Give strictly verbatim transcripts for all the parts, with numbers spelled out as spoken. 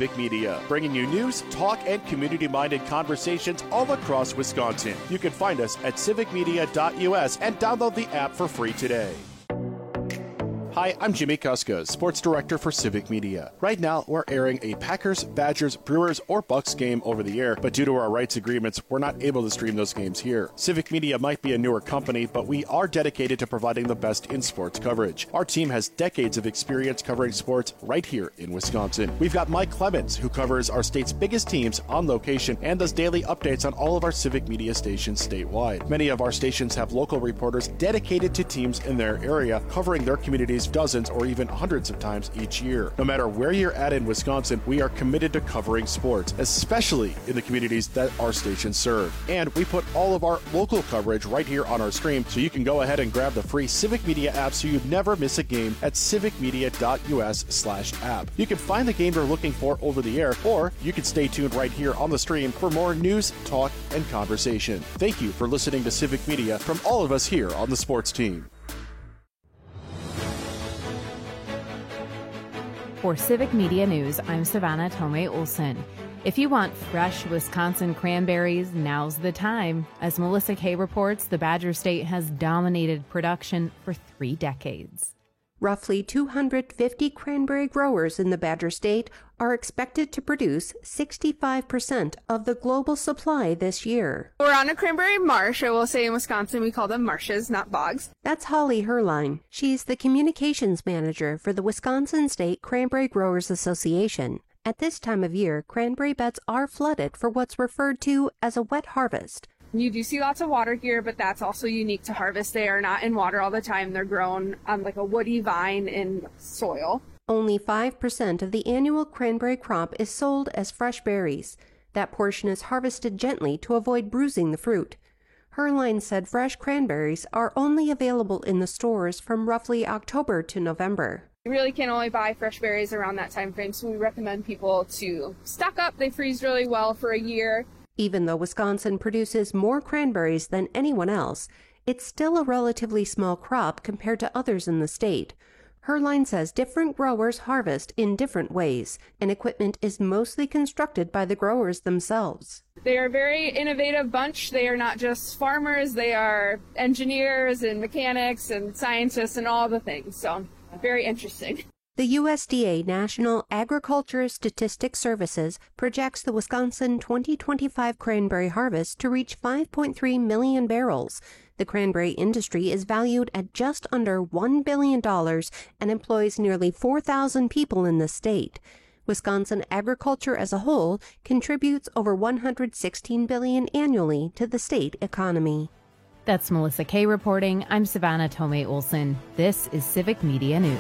Civic Media, bringing you news, talk, and community-minded conversations all across Wisconsin. You can find us at civic media dot u s and download the app for free today. Hi, I'm Jimmy Kuska, Sports Director for Civic Media. Right now, we're airing a Packers, Badgers, Brewers, or Bucks game over the air, but due to our rights agreements, we're not able to stream those games here. Civic Media might be a newer company, but we are dedicated to providing the best in sports coverage. Our team has decades of experience covering sports right here in Wisconsin. We've got Mike Clemens, who covers our state's biggest teams on location and does daily updates on all of our Civic Media stations statewide. Many of our stations have local reporters dedicated to teams in their area, covering their communities dozens or even hundreds of times each year. No matter where you're at in Wisconsin, we are committed to covering sports, especially in the communities that our stations serve. And we put all of our local coverage right here on our stream, so you can go ahead and grab the free Civic Media app so you never miss a game at civic media dot u s slash app. You can find the game you're looking for over the air, or you can stay tuned right here on the stream for more news, talk, and conversation. Thank you for listening to Civic Media from all of us here on the sports team. For Civic Media News, I'm Savannah Tomei Olson. If you want fresh Wisconsin cranberries, now's the time. As Melissa Kay reports, the Badger State has dominated production for three decades. Roughly two hundred fifty cranberry growers in the Badger State are expected to produce sixty-five percent of the global supply this year. We're on a cranberry marsh. I will say in Wisconsin we call them marshes, not bogs. That's Holly Herline. She's the communications manager for the Wisconsin State Cranberry Growers Association. At this time of year, cranberry beds are flooded for what's referred to as a wet harvest. You do see lots of water here, but that's also unique to harvest. They are not in water all the time. They're grown on like a woody vine in soil. Only five percent of the annual cranberry crop is sold as fresh berries. That portion is harvested gently to avoid bruising the fruit. Herline said fresh cranberries are only available in the stores from roughly October to November. You really can only buy fresh berries around that time frame, so we recommend people to stock up. They freeze really well for a year. Even though Wisconsin produces more cranberries than anyone else, it's still a relatively small crop compared to others in the state. Herline says different growers harvest in different ways, and equipment is mostly constructed by the growers themselves. They are a very innovative bunch. They are not just farmers, they are engineers and mechanics and scientists and all the things, so very interesting. The U S D A National Agriculture Statistics Services projects the Wisconsin twenty twenty-five cranberry harvest to reach five point three million barrels. The cranberry industry is valued at just under one billion dollars and employs nearly four thousand people in the state. Wisconsin agriculture as a whole contributes over one hundred sixteen billion dollars annually to the state economy. That's Melissa Kay reporting. I'm Savannah Tomei Olson. This is Civic Media News.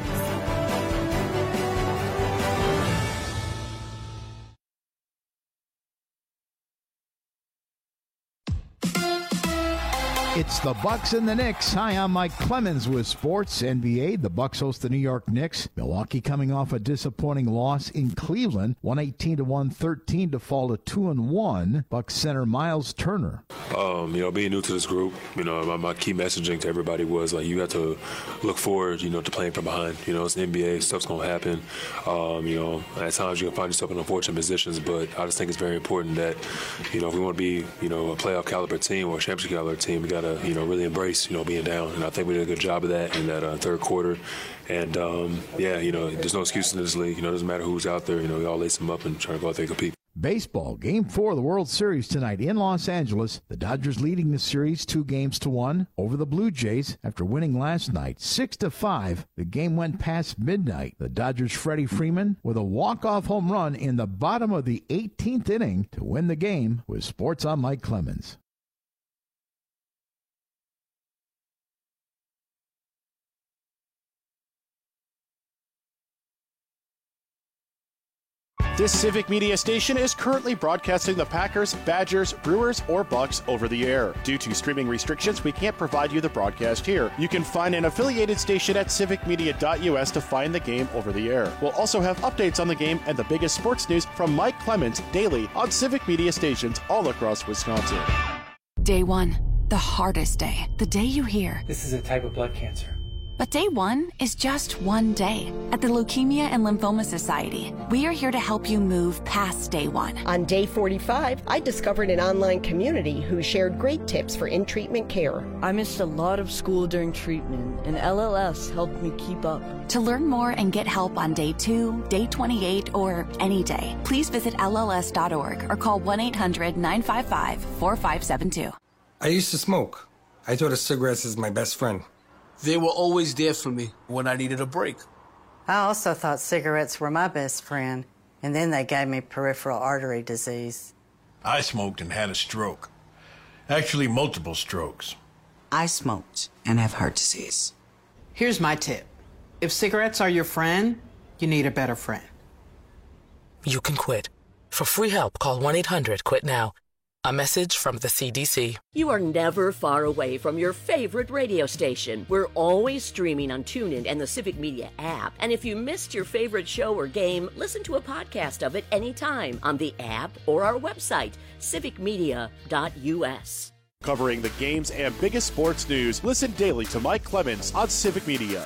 It's the Bucks and the Knicks. Hi, I'm Mike Clemens with Sports N B A. The Bucks host the New York Knicks. Milwaukee coming off a disappointing loss in Cleveland, one eighteen to one thirteen to fall to two and one. Bucks center Miles Turner. Um, you know, being new to this group, you know, my, my key messaging to everybody was like, you have to look forward, you know, to playing from behind. You know, it's the N B A, stuff's gonna happen. Um, you know, at times you can find yourself in unfortunate positions, but I just think it's very important that, you know, if we want to be, you know, a playoff caliber team or a championship caliber team, we got to, you know, really embrace, you know, being down. And I think we did a good job of that in that uh, third quarter. And, um, yeah, you know, there's no excuses in this league. You know, it doesn't matter who's out there. You know, we all lace them up and try to go out there and compete. Baseball, Game four of the World Series tonight in Los Angeles. The Dodgers leading the series two games to one over the Blue Jays after winning last night six to five. The game went past midnight. The Dodgers' Freddie Freeman with a walk-off home run in the bottom of the eighteenth inning to win the game. With Sports, I'm Mike Clemens. This Civic Media station is currently broadcasting the Packers, Badgers, Brewers, or Bucks over the air. Due to streaming restrictions, we can't provide you the broadcast here. You can find an affiliated station at civic media dot u s to find the game over the air. We'll also have updates on the game and the biggest sports news from Mike Clemens daily on Civic Media stations all across Wisconsin. Day one, the hardest day. The day you hear, this is a type of blood cancer. But day one is just one day. At the Leukemia and Lymphoma Society, we are here to help you move past day one. On day forty-five, I discovered an online community who shared great tips for in-treatment care. I missed a lot of school during treatment, and L L S helped me keep up. To learn more and get help on day two, day twenty-eight, or any day, please visit L L S dot org or call one eight hundred nine five five four five seven two. I used to smoke. I thought of cigarettes as my best friend. They were always there for me when I needed a break. I also thought cigarettes were my best friend, and then they gave me peripheral artery disease. I smoked and had a stroke. Actually, multiple strokes. I smoked and have heart disease. Here's my tip. If cigarettes are your friend, you need a better friend. You can quit. For free help, call one eight hundred quit now. A message from the C D C. You are never far away from your favorite radio station. We're always streaming on TuneIn and the Civic Media app. And if you missed your favorite show or game, listen to a podcast of it anytime on the app or our website, civic media dot U S. Covering the games and biggest sports news, listen daily to Mike Clemens on Civic Media.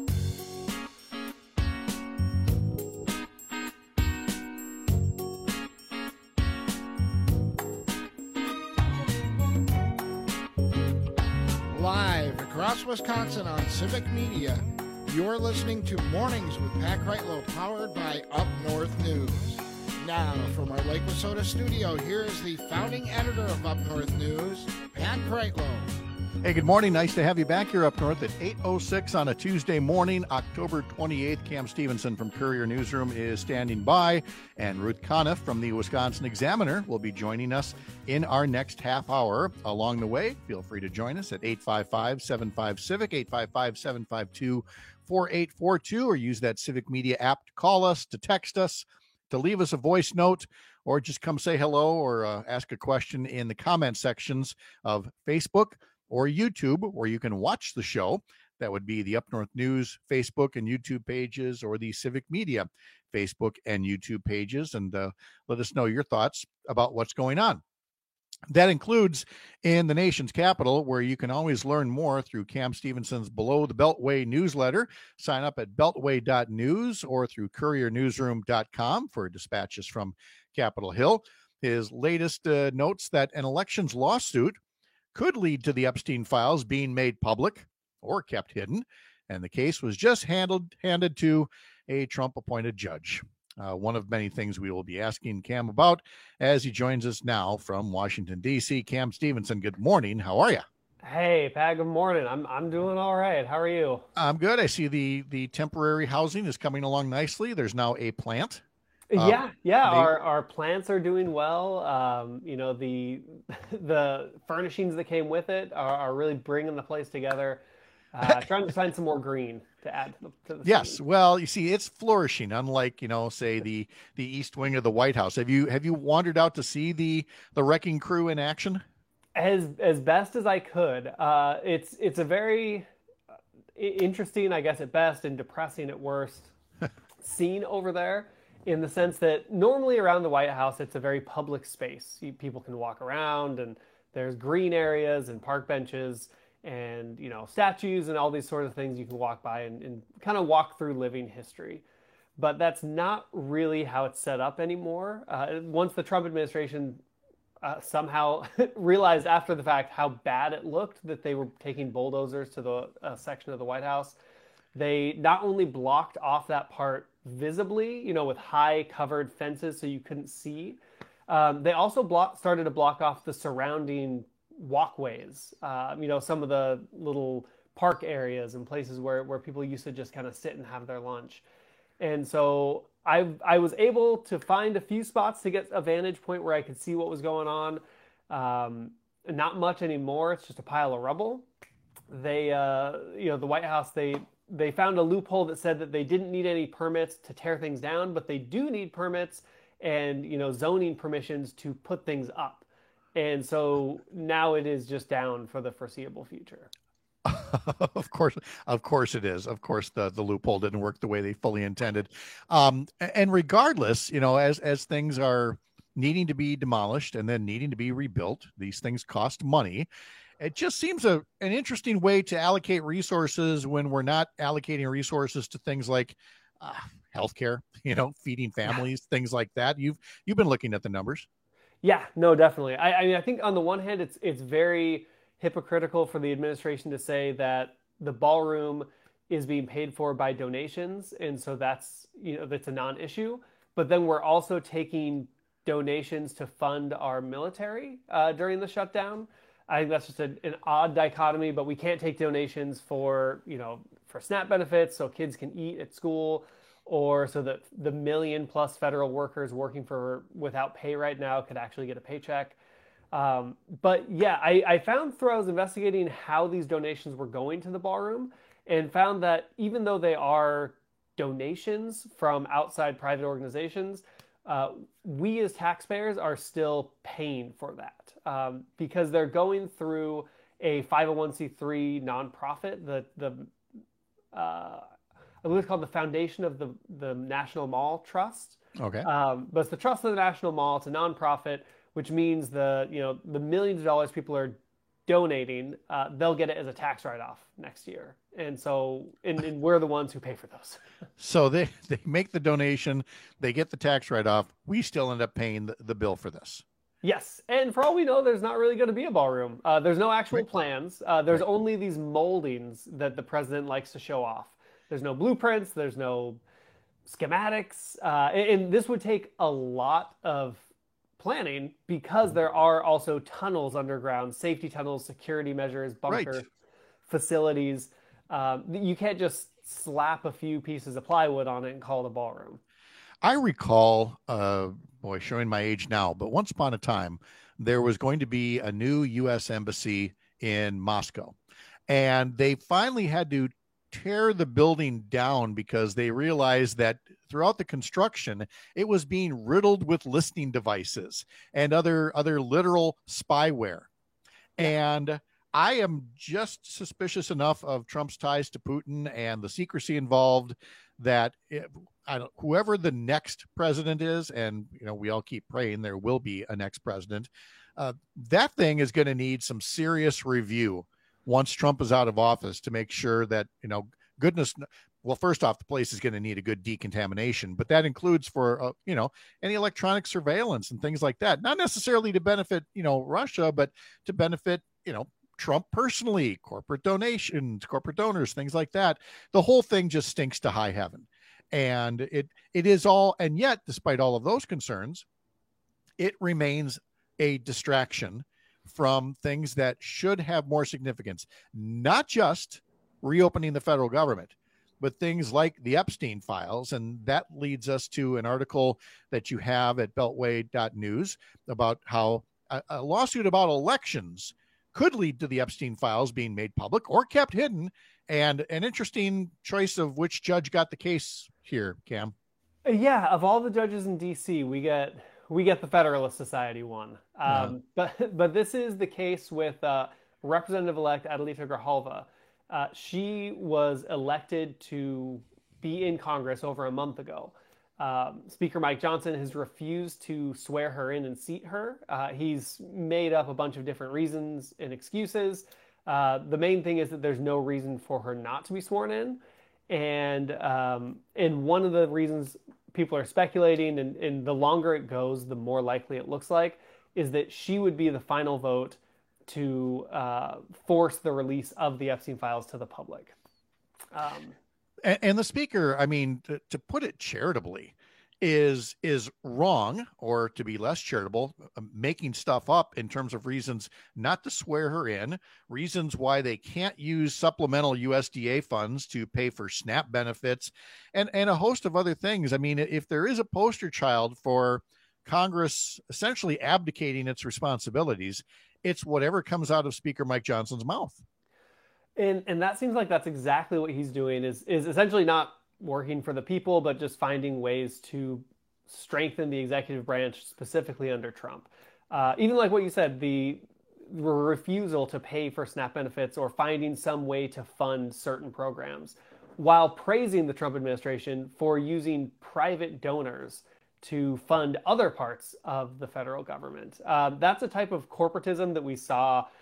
Live across Wisconsin on Civic Media, you're listening to Mornings with Pat Kreitlow, powered by Up North News. Now, from our Lake Wissota studio, here is the founding editor of Up North News, Pat Kreitlow. Hey, good morning. Nice to have you back here up north at eight oh six on a Tuesday morning, October twenty-eighth. Cam Stevenson from Courier Newsroom is standing by, and Ruth Conniff from the Wisconsin Examiner will be joining us in our next half hour. Along the way, feel free to join us at eight five five, seven five, CIVIC, eight five five, seven five two, four eight four two, or use that Civic Media app to call us, to text us, to leave us a voice note, or just come say hello or uh, ask a question in the comment sections of Facebook or YouTube, where you can watch the show. That would be the Up North News Facebook and YouTube pages, or the Civic Media Facebook and YouTube pages, and uh, let us know your thoughts about what's going on. That includes in the nation's capital, where you can always learn more through Cam Stevenson's Below the Beltway newsletter. Sign up at beltway dot news or through courier newsroom dot com for dispatches from Capitol Hill. His latest uh, notes that an elections lawsuit could lead to the Epstein files being made public or kept hidden, and the case was just handled, handed to a Trump-appointed judge. Uh, one of many things we will be asking Cam about as he joins us now from Washington, D C. Cam Stevenson, good morning. How are you? Hey, Pat, good morning. I'm I'm doing all right. How are you? I'm good. I see the, the temporary housing is coming along nicely. There's now a plant. Yeah, um, yeah. they, our our plants are doing well. Um, you know, the the furnishings that came with it are, are really bringing the place together. Uh, trying to find some more green to add to the, to the yes. scene. Well, you see, it's flourishing. Unlike, you know, say the the east wing of the White House. Have you have you wandered out to see the the wrecking crew in action? As as best as I could. Uh, it's it's a very interesting, I guess at best, and depressing at worst, scene over there. In the sense that normally around the White House, it's a very public space. You, people can walk around, and there's green areas and park benches and, you know, statues and all these sort of things you can walk by and, and kind of walk through living history. But that's not really how it's set up anymore. Uh, once the Trump administration uh, somehow realized after the fact how bad it looked that they were taking bulldozers to the uh, section of the White House, they not only blocked off that part visibly, you know, with high covered fences so you couldn't see. Um, they also block, started to block off the surrounding walkways, uh, you know, some of the little park areas and places where, where people used to just kind of sit and have their lunch. And so I I was able to find a few spots to get a vantage point where I could see what was going on. Um, not much anymore. It's just a pile of rubble. They, uh, you know, the White House, they They found a loophole that said that they didn't need any permits to tear things down, but they do need permits and, you know, zoning permissions to put things up. And so now it is just down for the foreseeable future. Of course, of course it is. Of course, the, the loophole didn't work the way they fully intended. Um, and regardless, you know, as, as things are needing to be demolished and then needing to be rebuilt, these things cost money. It just seems a an interesting way to allocate resources when we're not allocating resources to things like uh, healthcare, you know, feeding families, things like that. You've you've been looking at the numbers. Yeah, no, definitely. I, I mean, I think on the one hand, it's it's very hypocritical for the administration to say that the ballroom is being paid for by donations, and so that's you know that's a non-issue. But then we're also taking donations to fund our military uh, during the shutdown. I think that's just a, an odd dichotomy, but we can't take donations for, you know, for SNAP benefits so kids can eat at school, or so that the million plus federal workers working for without pay right now could actually get a paycheck. Um, but yeah, I, I found through I was investigating how these donations were going to the ballroom, and found that even though they are donations from outside private organizations, Uh, we as taxpayers are still paying for that um, because they're going through a five oh one c three nonprofit. The the uh, I believe it's called the Foundation of the the National Mall Trust. Okay. Um, but it's the Trust of the National Mall. It's a nonprofit, which means the you know the millions of dollars people are donating, uh, they'll get it as a tax write-off next year. And so, and, and we're the ones who pay for those. So they, they make the donation, they get the tax write-off. We still end up paying the, the bill for this. Yes. And for all we know, there's not really going to be a ballroom. Uh, there's no actual Right. plans. Uh, there's Right. only these moldings that the president likes to show off. There's no blueprints. There's no schematics. Uh, and, and this would take a lot of planning because there are also tunnels underground, safety tunnels, security measures, bunker Right. facilities. Um, you can't just slap a few pieces of plywood on it and call it a ballroom. I recall, uh, boy, showing my age now, but once upon a time, there was going to be a new U S embassy in Moscow. And they finally had to tear the building down because they realized that throughout the construction, it was being riddled with listening devices and other, other literal spyware. And I am just suspicious enough of Trump's ties to Putin and the secrecy involved that it, I don't, whoever the next president is, and you know we all keep praying there will be a next president, uh, that thing is going to need some serious review once Trump is out of office to make sure that, you know, goodness, well, first off, the place is going to need a good decontamination, but that includes for, uh, you know, any electronic surveillance and things like that, not necessarily to benefit, you know, Russia, but to benefit, you know, Trump personally, corporate donations, corporate donors, things like that. The whole thing just stinks to high heaven. And it it is all, and yet, despite all of those concerns, it remains a distraction from things that should have more significance, not just reopening the federal government, but things like the Epstein files. And that leads us to an article that you have at beltway dot news about how a, a lawsuit about elections could lead to the Epstein files being made public or kept hidden, and an interesting choice of which judge got the case here, Cam. Yeah, of all the judges in D C, we get we get the Federalist Society one. Um, Uh-huh. But but this is the case with uh, Representative-elect Adelita Grijalva. Uh, she was elected to be in Congress over a month ago. Um, Speaker Mike Johnson has refused to swear her in and seat her. Uh, he's made up a bunch of different reasons and excuses. Uh, the main thing is that there's no reason for her not to be sworn in. And um, and one of the reasons people are speculating, and, and the longer it goes, the more likely it looks like, is that she would be the final vote to uh, force the release of the Epstein files to the public. Um, And, and the speaker, I mean, to, to put it charitably, is is wrong, or to be less charitable, uh, making stuff up in terms of reasons not to swear her in, reasons why they can't use supplemental U S D A funds to pay for SNAP benefits, and, and a host of other things. I mean, if there is a poster child for Congress essentially abdicating its responsibilities, it's whatever comes out of Speaker Mike Johnson's mouth. And and that seems like that's exactly what he's doing, is is essentially not working for the people, but just finding ways to strengthen the executive branch, specifically under Trump. Uh, even like what you said, the refusal to pay for SNAP benefits or finding some way to fund certain programs, while praising the Trump administration for using private donors to fund other parts of the federal government. Uh, that's a type of corporatism that we saw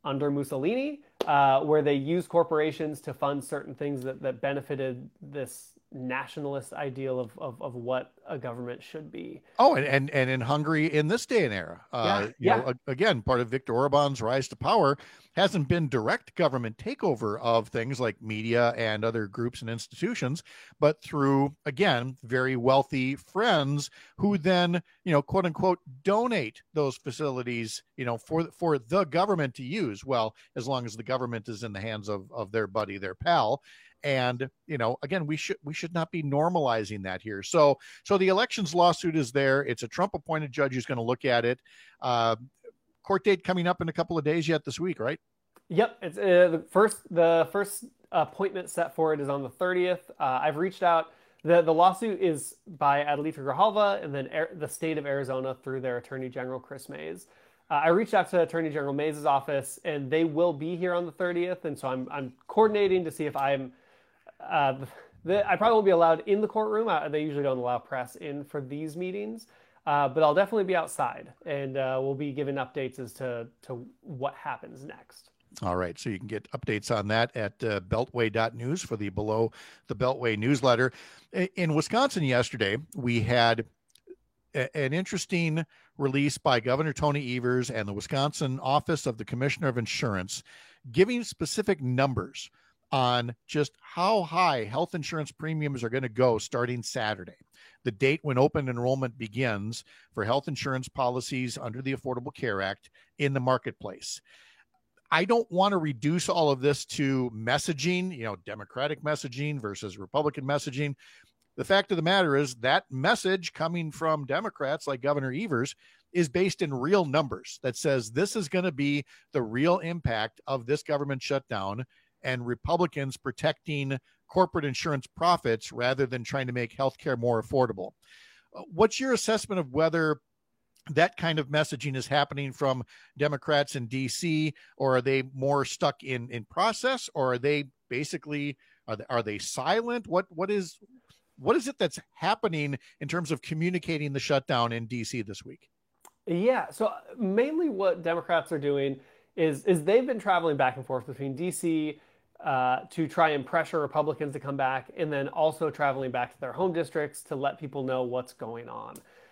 under Mussolini, uh, where they used corporations to fund certain things that, that benefited this nationalist ideal of, of, of what a government should be. Oh, and, and, and in Hungary in this day and era, uh, yeah, you yeah. know, again, part of Viktor Orban's rise to power hasn't been direct government takeover of things like media and other groups and institutions, but through, again, very wealthy friends who then, you know, quote unquote, donate those facilities, you know, for, for the government to use. Well, as long as the government is in the hands of, of their buddy, their pal. And, you know, again, we should we should not be normalizing that here. So so the elections lawsuit is there. It's a Trump appointed judge who's going to look at it. Uh, court date coming up in a couple of days yet this week, right? Yep. It's uh, the first the first appointment set for it is on the thirtieth. Uh, I've reached out. The, the lawsuit is by Adelita Grijalva and then Air, the state of Arizona through their Attorney General, Chris Mays. Uh, I reached out to Attorney General Mays' office, and they will be here on the thirtieth. And so I'm I'm coordinating to see if I'm Uh, the, I probably won't be allowed in the courtroom. Uh, they usually don't allow press in for these meetings, uh, but I'll definitely be outside, and uh, we'll be giving updates as to, to what happens next. All right, so you can get updates on that at uh, beltway dot news for the Below the Beltway newsletter. In Wisconsin yesterday, we had a, an interesting release by Governor Tony Evers and the Wisconsin Office of the Commissioner of Insurance giving specific numbers on just how high health insurance premiums are going to go starting Saturday, the date when open enrollment begins for health insurance policies under the Affordable Care Act in the marketplace. I don't want to reduce all of this to messaging, you know, Democratic messaging versus Republican messaging. The fact of the matter is that message coming from Democrats like Governor Evers is based in real numbers that says this is going to be the real impact of this government shutdown and Republicans protecting corporate insurance profits rather than trying to make healthcare more affordable. What's your assessment of whether that kind of messaging is happening from Democrats in D C, or are they more stuck in, in process, or are they basically, are they, are they silent? What, what is, what is it that's happening in terms of communicating the shutdown in D C this week? Yeah, so mainly what Democrats are doing is, is they've been traveling back and forth between D C Uh, to try and pressure Republicans to come back, and then also traveling back to their home districts to let people know what's going on.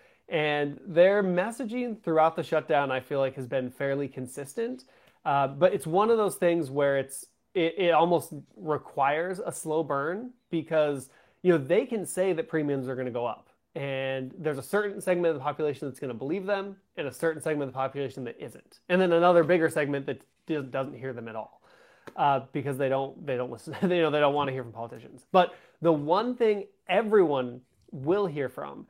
And their messaging throughout the shutdown, I feel like, has been fairly consistent. Uh, but it's one of those things where it's it, it almost requires a slow burn because, you know, they can say that premiums are going to go up. And there's a certain segment of the population that's going to believe them and a certain segment of the population that isn't. And then another bigger segment that doesn't hear them at all. Uh, because they don't they don't listen, they, you know, they don't want to hear from politicians. But the one thing everyone will hear from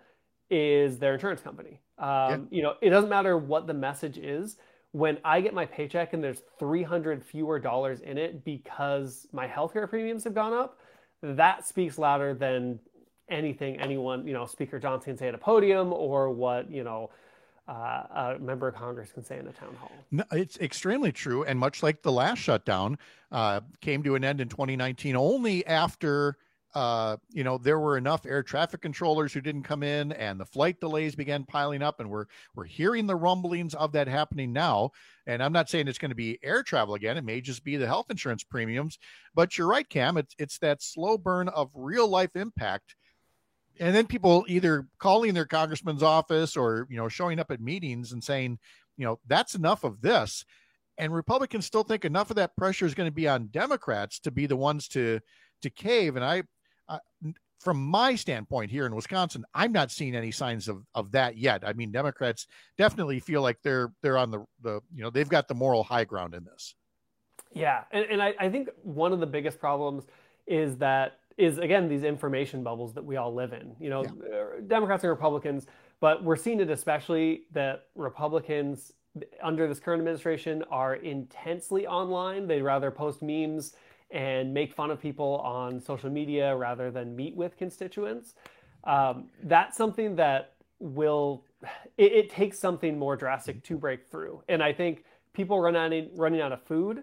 is their insurance company. Um, yeah. You know, it doesn't matter what the message is. When I get my paycheck and there's three hundred fewer dollars in it because my healthcare premiums have gone up, that speaks louder than anything anyone, you know, Speaker Johnson can say at a podium or what, you know, Uh, a member of Congress can say in a town hall. No, it's extremely true. And much like the last shutdown uh, came to an end in twenty nineteen, only after, uh, you know, there were enough air traffic controllers who didn't come in and the flight delays began piling up. And we're, we're hearing the rumblings of that happening now. And I'm not saying it's going to be air travel again. It may just be the health insurance premiums, but you're right, Cam. It's, it's that slow burn of real life impact. And then people either calling their congressman's office or, you know, showing up at meetings and saying, you know, that's enough of this. And Republicans still think enough of that pressure is going to be on Democrats to be the ones to, to cave. And I, uh, from my standpoint here in Wisconsin, I'm not seeing any signs of, of that yet. I mean, Democrats definitely feel like they're, they're on the, the, you know, they've got the moral high ground in this. Yeah. And, and I, I think one of the biggest problems is that, is again, these information bubbles that we all live in, you know, yeah. Democrats and Republicans, but we're seeing it especially that Republicans under this current administration are intensely online. They'd rather post memes and make fun of people on social media rather than meet with constituents. Um, that's something that will, it, it takes something more drastic to break through. And I think people run out of, running out of food,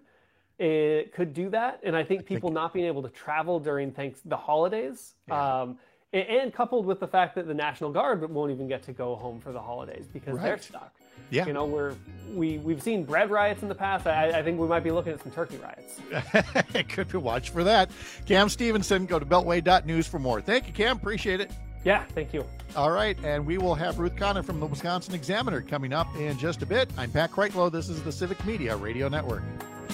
it could do that. And I think people not being able to travel during thanks the holidays, yeah. um, and, and coupled with the fact that the National Guard won't even get to go home for the holidays because right. they're stuck. Yeah. You know, we're, we, we've seen bread riots in the past. I, I think we might be looking at some turkey riots. Could be watch for that. Cam Stevenson, go to beltway dot news for more. Thank you, Cam. Appreciate it. Yeah, thank you. All right, and we will have Ruth Conner from the Wisconsin Examiner coming up in just a bit. I'm Pat Kreitlow. This is the Civic Media Radio Network.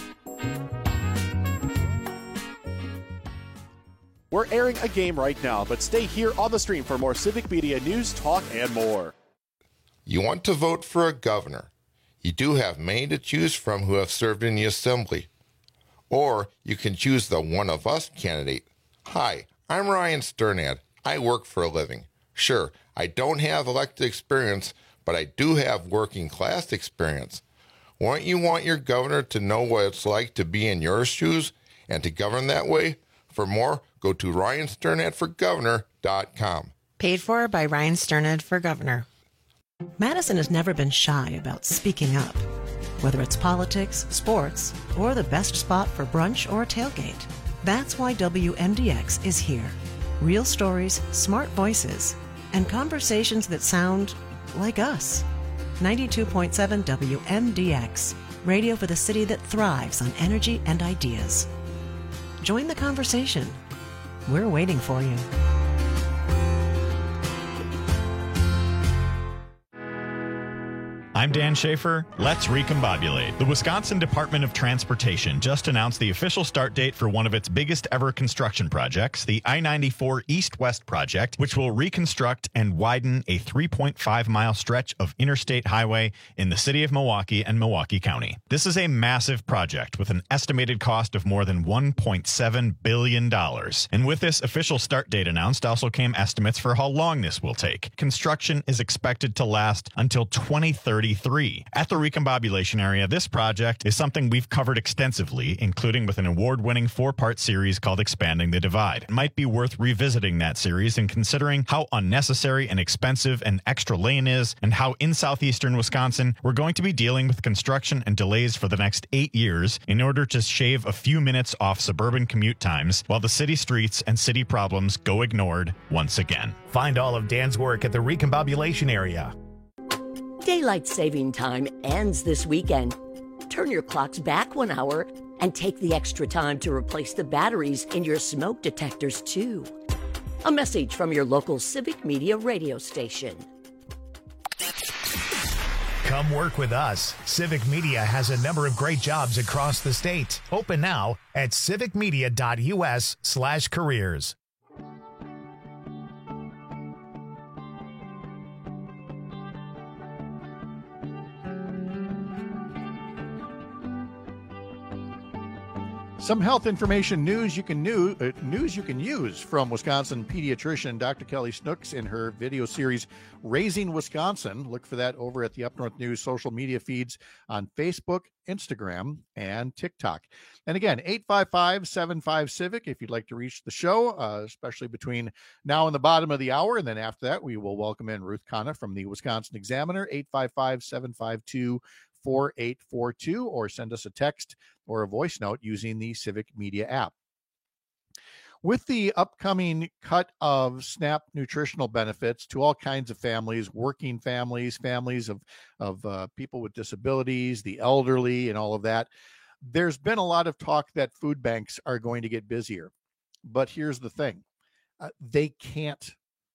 We're airing a game right now, but stay here on the stream for more Civic Media news, talk, and more. You want to vote for a governor. You do have many to choose from who have served in the assembly. Or you can choose the one of us candidate. Hi, I'm Ryan Sternad. I work for a living. Sure, I don't have elected experience, but I do have working class experience. Won't you want your governor to know what it's like to be in your shoes and to govern that way? For more, go to ryan sternad for governor dot com. Paid for by Ryan Sternad for Governor. Madison has never been shy about speaking up. Whether it's politics, sports, or the best spot for brunch or a tailgate. That's why W M D X is here. Real stories, smart voices, and conversations that sound like us. ninety-two point seven W M D X, radio for the city that thrives on energy and ideas. Join the conversation. We're waiting for you. I'm Dan Schaefer. Let's recombobulate. The Wisconsin Department of Transportation just announced the official start date for one of its biggest ever construction projects, the I ninety-four East-West project, which will reconstruct and widen a three point five mile stretch of interstate highway in the city of Milwaukee and Milwaukee County. This is a massive project with an estimated cost of more than one point seven billion dollars. And with this official start date announced also came estimates for how long this will take. Construction is expected to last until twenty thirty. At the recombobulation area, this project is something we've covered extensively, including with an award-winning four-part series called Expanding the Divide. It might be worth revisiting that series and considering how unnecessary and expensive an extra lane is, and how in southeastern Wisconsin we're going to be dealing with construction and delays for the next eight years in order to shave a few minutes off suburban commute times while the city streets and city problems go ignored once again. Find all of Dan's work at the recombobulation area. Daylight saving time ends this weekend. Turn your clocks back one hour and take the extra time to replace the batteries in your smoke detectors, too. A message from your local Civic Media radio station. Come work with us. Civic Media has a number of great jobs across the state. Open now at civic media dot U S slash careers. Some health information news you can new, uh, news you can use from Wisconsin pediatrician Doctor Kelly Snooks in her video series Raising Wisconsin. Look for that over at the Up North News social media feeds on Facebook, Instagram, and TikTok. And again, eight five five, seven five, CIVIC if you'd like to reach the show, uh, especially between now and the bottom of the hour. And then after that, we will welcome in Ruth Conner from the Wisconsin Examiner, eight five five, seven five two, four eight four two, or send us a text or a voice note using the Civic Media app. With the upcoming cut of SNAP nutritional benefits to all kinds of families, working families, families of, of uh, people with disabilities, the elderly, and all of that, there's been a lot of talk that food banks are going to get busier. But here's the thing. Uh, they can't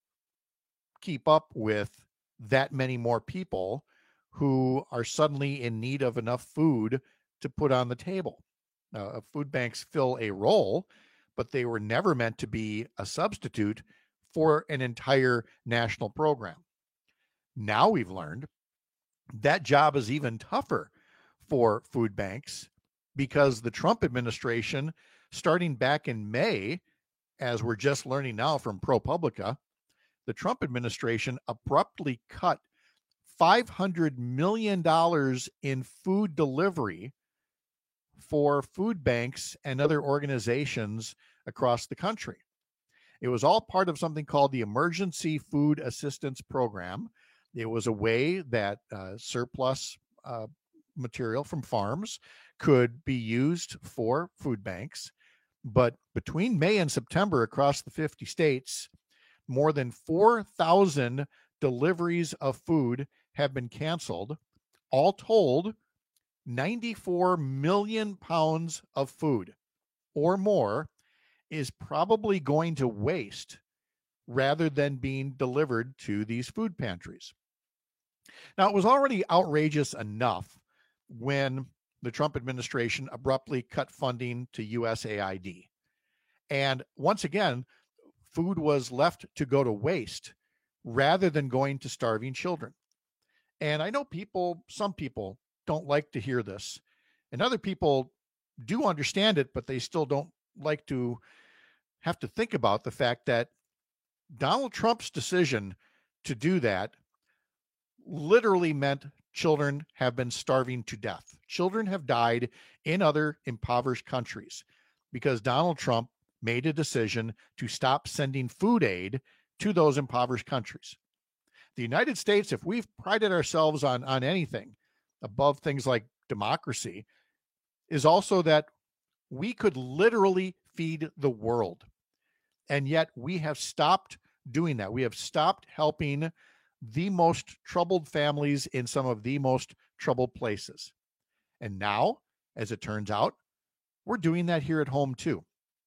keep up with that many more people who are suddenly in need of enough food to put on the table. Uh, food banks fill a role, but they were never meant to be a substitute for an entire national program. Now we've learned that job is even tougher for food banks because the Trump administration, starting back in May, as we're just learning now from ProPublica, the Trump administration abruptly cut five hundred million dollars in food delivery for food banks and other organizations across the country. It was all part of something called the Emergency Food Assistance Program. It was a way that uh, surplus uh, material from farms could be used for food banks. But between May and September across the fifty states, more than four thousand deliveries of food have been canceled all told, ninety-four million pounds of food or more is probably going to waste rather than being delivered to these food pantries. Now, it was already outrageous enough when the Trump administration abruptly cut funding to U S A I D. And once again, food was left to go to waste rather than going to starving children. And I know people, some people don't like to hear this, and other people do understand it, but they still don't like to have to think about the fact that Donald Trump's decision to do that literally meant children have been starving to death. Children have died in other impoverished countries because Donald Trump made a decision to stop sending food aid to those impoverished countries. The United States, if we've prided ourselves on, on anything above things like democracy, is also that we could literally feed the world. And yet we have stopped doing that. We have stopped helping the most troubled families in some of the most troubled places. And now, as it turns out, we're doing that here at home too.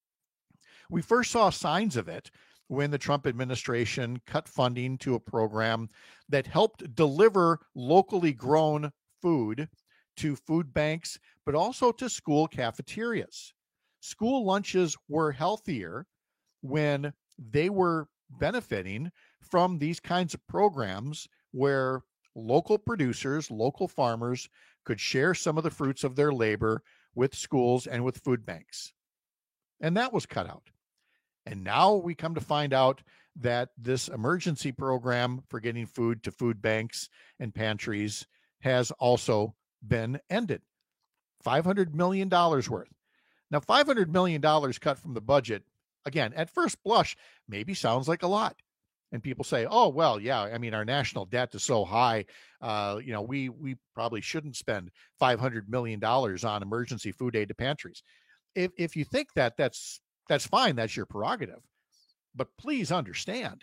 We first saw signs of it when the Trump administration cut funding to a program that helped deliver locally grown food to food banks, but also to school cafeterias. School lunches were healthier when they were benefiting from these kinds of programs where local producers, local farmers could share some of the fruits of their labor with schools and with food banks. And that was cut out. And now we come to find out that this emergency program for getting food to food banks and pantries has also been ended. five hundred million dollars worth. Now, five hundred million dollars cut from the budget, again, at first blush, maybe sounds like a lot. And people say, oh, well, yeah, I mean, our national debt is so high, uh, you know, we we probably shouldn't spend five hundred million dollars on emergency food aid to pantries. If if you think that, that's that's fine. That's your prerogative. But please understand,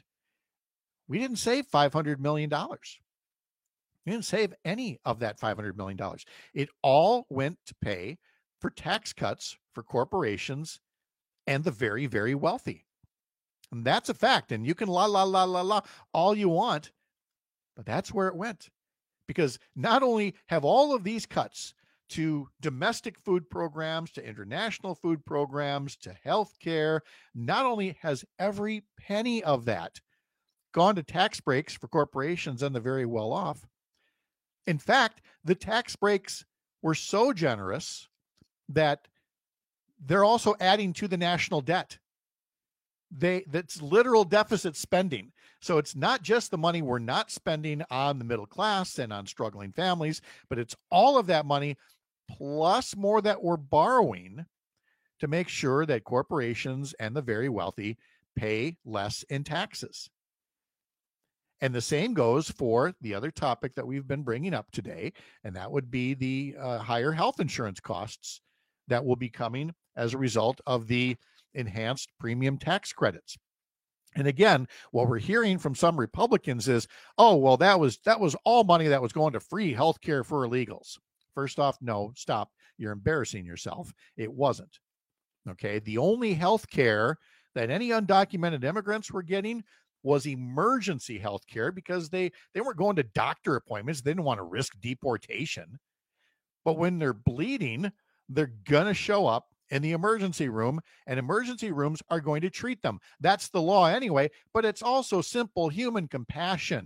we didn't save five hundred million dollars. We didn't save any of that five hundred million dollars. It all went to pay for tax cuts for corporations and the very, very wealthy. And that's a fact. And you can la, la, la, la, la, all you want, but that's where it went. Because not only have all of these cuts to domestic food programs, to international food programs, to healthcare, not only has every penny of that gone to tax breaks for corporations and the very well off. In fact, the tax breaks were so generous that they're also adding to the national debt. They that's literal deficit spending. So it's not just the money we're not spending on the middle class and on struggling families, but it's all of that money plus more that we're borrowing to make sure that corporations and the very wealthy pay less in taxes. And the same goes for the other topic that we've been bringing up today, and that would be the uh, higher health insurance costs that will be coming as a result of the enhanced premium tax credits. And again, what we're hearing from some Republicans is, oh, well, that was that was all money that was going to free health care for illegals. First off, no, stop. You're embarrassing yourself. It wasn't. Okay. The only health care that any undocumented immigrants were getting was emergency health care because they, they weren't going to doctor appointments. They didn't want to risk deportation. But when they're bleeding, they're going to show up in the emergency room, and emergency rooms are going to treat them. That's the law anyway, but it's also simple human compassion.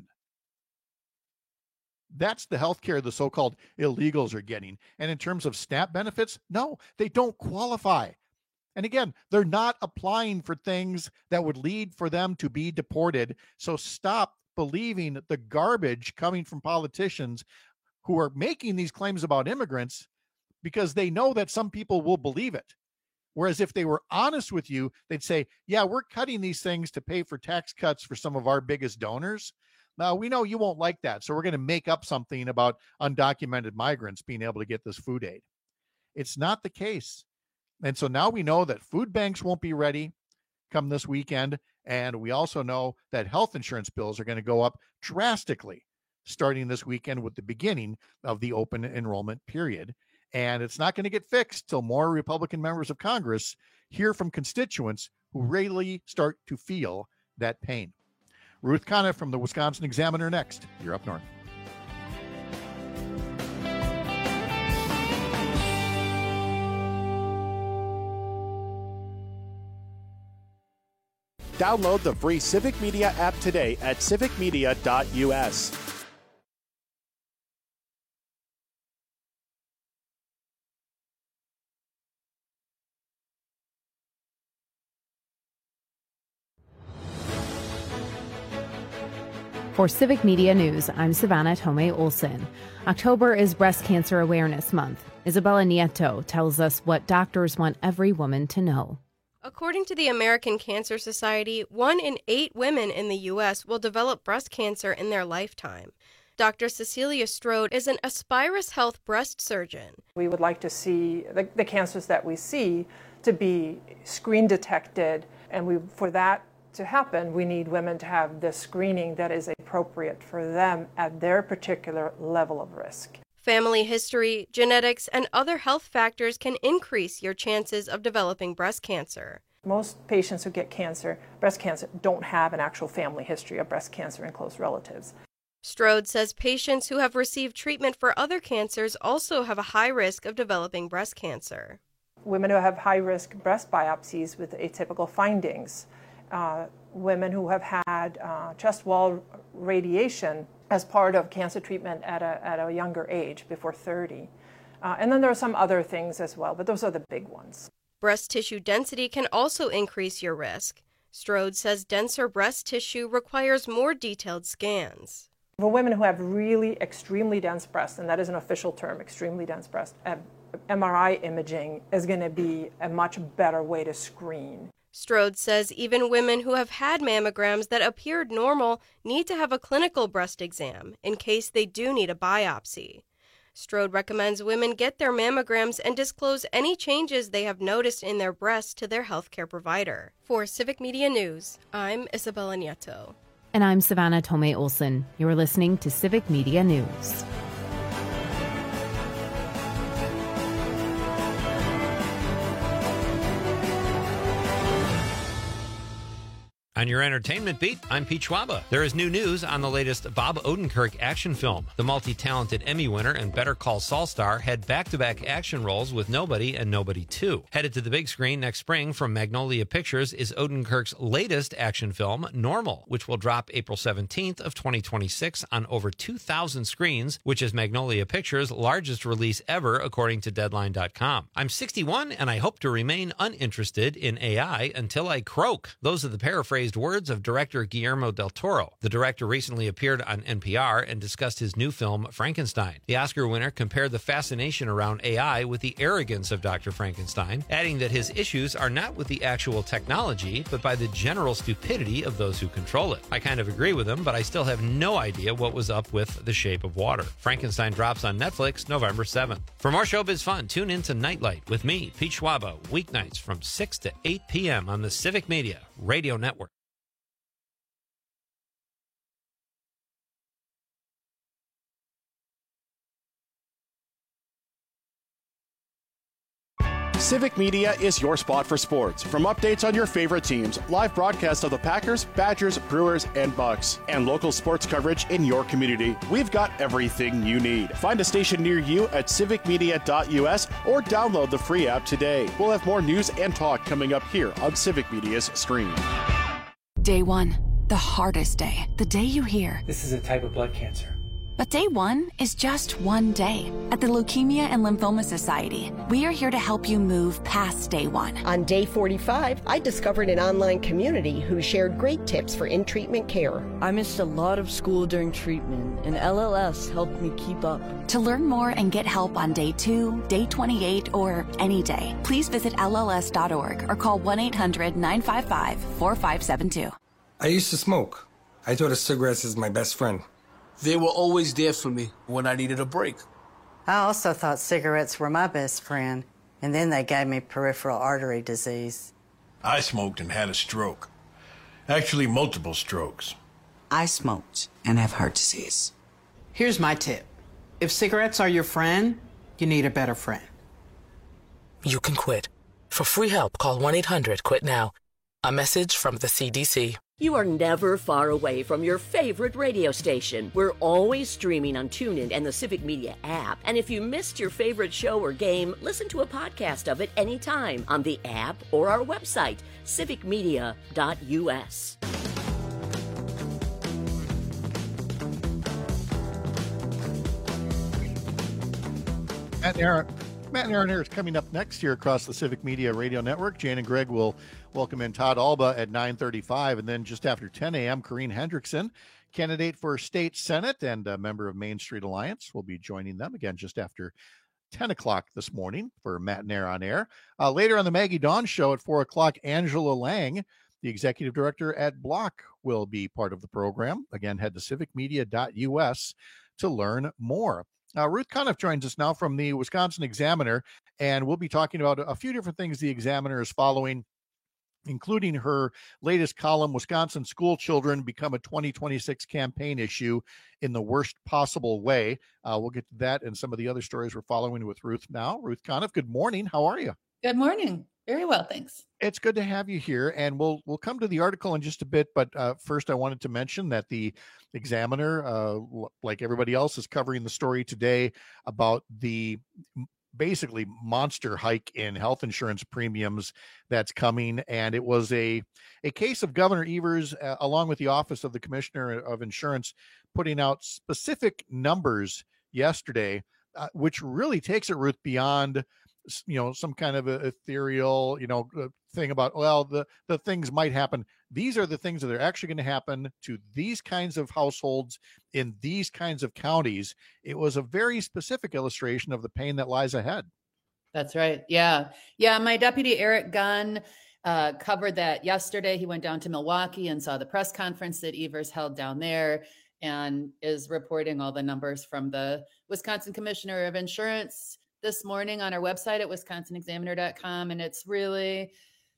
That's the health care the so-called illegals are getting. And in terms of SNAP benefits, no, they don't qualify. And again, they're not applying for things that would lead for them to be deported. So stop believing the garbage coming from politicians who are making these claims about immigrants because they know that some people will believe it. Whereas if they were honest with you, they'd say, yeah, we're cutting these things to pay for tax cuts for some of our biggest donors. Now, we know you won't like that, so we're going to make up something about undocumented migrants being able to get this food aid. It's not the case. And so now we know that food banks won't be ready come this weekend, and we also know that health insurance bills are going to go up drastically starting this weekend with the beginning of the open enrollment period. And it's not going to get fixed till more Republican members of Congress hear from constituents who really start to feel that pain. Ruth Conniff from the Wisconsin Examiner next. You're Up North. Download the free Civic Media app today at civic media dot u s. For Civic Media News, I'm Savannah Tomei Olson. October is Breast Cancer Awareness Month. Isabella Nieto tells us what doctors want every woman to know. According to the American Cancer Society, one in eight women in the U S will develop breast cancer in their lifetime. Doctor Cecilia Strode is an Aspirus Health breast surgeon. We would like to see the, the cancers that we see to be screen detected, and we, for that to happen, we need women to have the screening that is appropriate for them at their particular level of risk. Family history, genetics, and other health factors can increase your chances of developing breast cancer. Most patients who get cancer, breast cancer, don't have an actual family history of breast cancer in close relatives. Strode says patients who have received treatment for other cancers also have a high risk of developing breast cancer. Women who have high-risk breast biopsies with atypical findings, uh, women who have had uh, chest wall radiation as part of cancer treatment at a, at a younger age, before thirty. Uh, and then there are some other things as well, but those are the big ones. Breast tissue density can also increase your risk. Strode says denser breast tissue requires more detailed scans. For women who have really extremely dense breasts, and that is an official term, extremely dense breast, M R I imaging is going to be a much better way to screen. Strode says even women who have had mammograms that appeared normal need to have a clinical breast exam in case they do need a biopsy. Strode recommends women get their mammograms and disclose any changes they have noticed in their breasts to their healthcare provider. For Civic Media News, I'm Isabella Nieto. And I'm Savannah Tomei Olson. You're listening to Civic Media News. On your entertainment beat, I'm Pete Schwaba. There is new news on the latest Bob Odenkirk action film. The multi-talented Emmy winner and Better Call Saul star had back-to-back action roles with Nobody and Nobody two. Headed to the big screen next spring from Magnolia Pictures is Odenkirk's latest action film, Normal, which will drop April seventeenth of twenty twenty-six on over two thousand screens, which is Magnolia Pictures' largest release ever, according to Deadline dot com. I'm sixty-one, and I hope to remain uninterested in A I until I croak. Those are the paraphrase words of director Guillermo del Toro. The director recently appeared on N P R and discussed his new film, Frankenstein. The Oscar winner compared the fascination around A I with the arrogance of Doctor Frankenstein, adding that his issues are not with the actual technology, but by the general stupidity of those who control it. I kind of agree with him, but I still have no idea what was up with The Shape of Water. Frankenstein drops on Netflix November seventh. For more showbiz fun, tune in to Nightlight with me, Pete Schwaba, weeknights from six to eight p.m. on the Civic Media Radio Network. Civic Media is your spot for sports. From updates on your favorite teams, live broadcasts of the Packers, Badgers, Brewers, and Bucks, and local sports coverage in your community, we've got everything you need. Find a station near you at civic media dot u s or download the free app today. We'll have more news and talk coming up here on Civic Media's stream. Day one, the hardest day. The day you hear, this is a type of blood cancer. But day one is just one day. At the Leukemia and Lymphoma Society, we are here to help you move past day one. On day forty-five, I discovered an online community who shared great tips for in-treatment care. I missed a lot of school during treatment, and L L S helped me keep up. To learn more and get help on day two, day twenty-eight, or any day, please visit L L S dot org or call one eight hundred nine five five four five seven two. I used to smoke. I thought a cigarette is my best friend. They were always there for me when I needed a break. I also thought cigarettes were my best friend, and then they gave me peripheral artery disease. I smoked and had a stroke. Actually, multiple strokes. I smoked and have heart disease. Here's my tip. If cigarettes are your friend, you need a better friend. You can quit. For free help, call one eight hundred quit now. A message from the C D C. You are never far away from your favorite radio station. We're always streaming on TuneIn and the Civic Media app. And if you missed your favorite show or game, listen to a podcast of it anytime on the app or our website, civic media dot u s. Matt and Aaron, Matt and Aaron here is coming up next here across the Civic Media Radio Network. Jane and Greg will welcome in Todd Alba at nine thirty-five, and then just after ten a.m., Corrine Hendrickson, candidate for state senate and a member of Main Street Alliance, will be joining them again just after ten o'clock this morning for Matt and Aaron on Air. Uh, later on the Maggie Dawn Show at four o'clock, Angela Lang, the executive director at Block, will be part of the program. Again, head to civic media dot u s to learn more. Uh, Ruth Conniff joins us now from the Wisconsin Examiner, and we'll be talking about a few different things the Examiner is following, including her latest column, Wisconsin School Children Become a twenty twenty-six Campaign Issue in the Worst Possible Way. Uh, we'll get to that and some of the other stories we're following with Ruth now. Ruth Conniff, good morning. How are you? Good morning. Very well, thanks. It's good to have you here, and we'll we'll come to the article in just a bit, but uh, first I wanted to mention that the Examiner, uh, like everybody else, is covering the story today about the basically monster hike in health insurance premiums that's coming, and it was a a case of Governor Evers, uh, along with the Office of the Commissioner of Insurance, putting out specific numbers yesterday, uh, which really takes it, Ruth, beyond you know, some kind of a ethereal, you know, thing about, well, the, the things might happen. These are the things that are actually going to happen to these kinds of households in these kinds of counties. It was a very specific illustration of the pain that lies ahead. That's right. Yeah. Yeah. My deputy, Eric Gunn, uh, covered that yesterday. He went down to Milwaukee and saw the press conference that Evers held down there and is reporting all the numbers from the Wisconsin Commissioner of Insurance this morning on our website at wisconsin examiner dot com. And it's really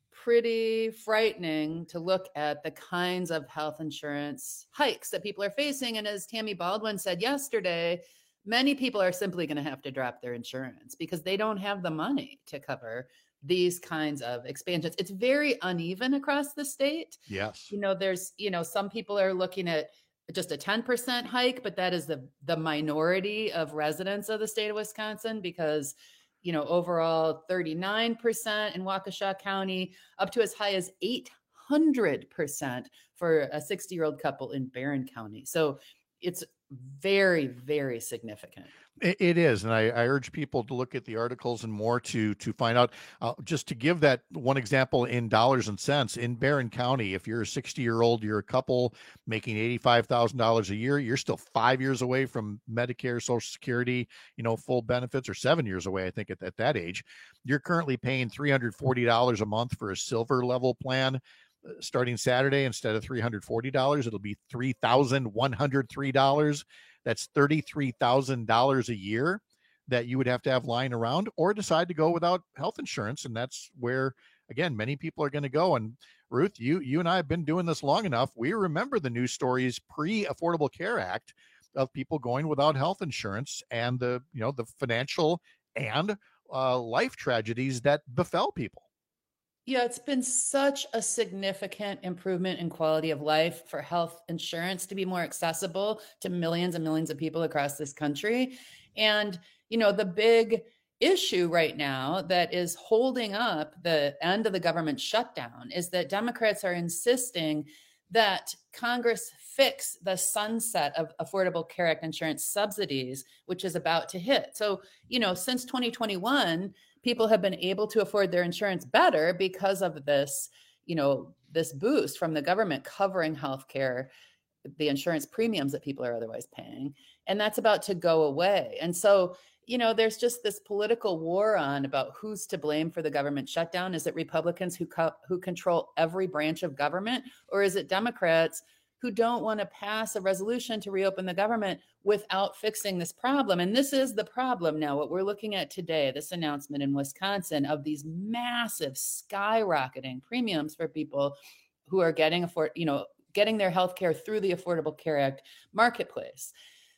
pretty frightening to look at the kinds of health insurance hikes that people are facing. And as Tammy Baldwin said yesterday, many people are simply going to have to drop their insurance because they don't have the money to cover these kinds of expansions. It's very uneven across the state. Yes. You know, there's, you know, some people are looking at just a ten percent hike, but that is the the minority of residents of the state of Wisconsin because, you know, overall thirty-nine percent in Waukesha County, up to as high as eight hundred percent for a sixty-year-old couple in Barron County. So it's very, very significant. It is, and I, I urge people to look at the articles and more to to find out. Uh, just to give that one example in dollars and cents, in Barron County, if you're a sixty-year-old, you're a couple making eighty-five thousand dollars a year, you're still five years away from Medicare, Social Security, you know, full benefits, or seven years away, I think, at, at that age. You're currently paying three hundred forty dollars a month for a silver level plan. Starting Saturday, instead of three hundred forty dollars, it'll be three thousand one hundred three dollars. That's thirty-three thousand dollars a year that you would have to have lying around, or decide to go without health insurance. And that's where, again, many people are going to go. And Ruth, you you and I have been doing this long enough. We remember the news stories pre-Affordable Care Act of people going without health insurance and the, you know, the financial and uh, life tragedies that befell people. Yeah, it's been such a significant improvement in quality of life for health insurance to be more accessible to millions and millions of people across this country. And, you know, the big issue right now that is holding up the end of the government shutdown is that Democrats are insisting that Congress fix the sunset of Affordable Care Act insurance subsidies, which is about to hit. So, you know, since twenty twenty-one, people have been able to afford their insurance better because of this, you know, this boost from the government covering healthcare, the insurance premiums that people are otherwise paying. And that's about to go away. And so, you know, there's just this political war on about who's to blame for the government shutdown. Is it Republicans who co- who control every branch of government, or is it Democrats who don't want to pass a resolution to reopen the government without fixing this problem? And this is the problem now, what we're looking at today, this announcement in Wisconsin of these massive skyrocketing premiums for people who are getting afford, you know, getting their health care through the Affordable Care Act marketplace.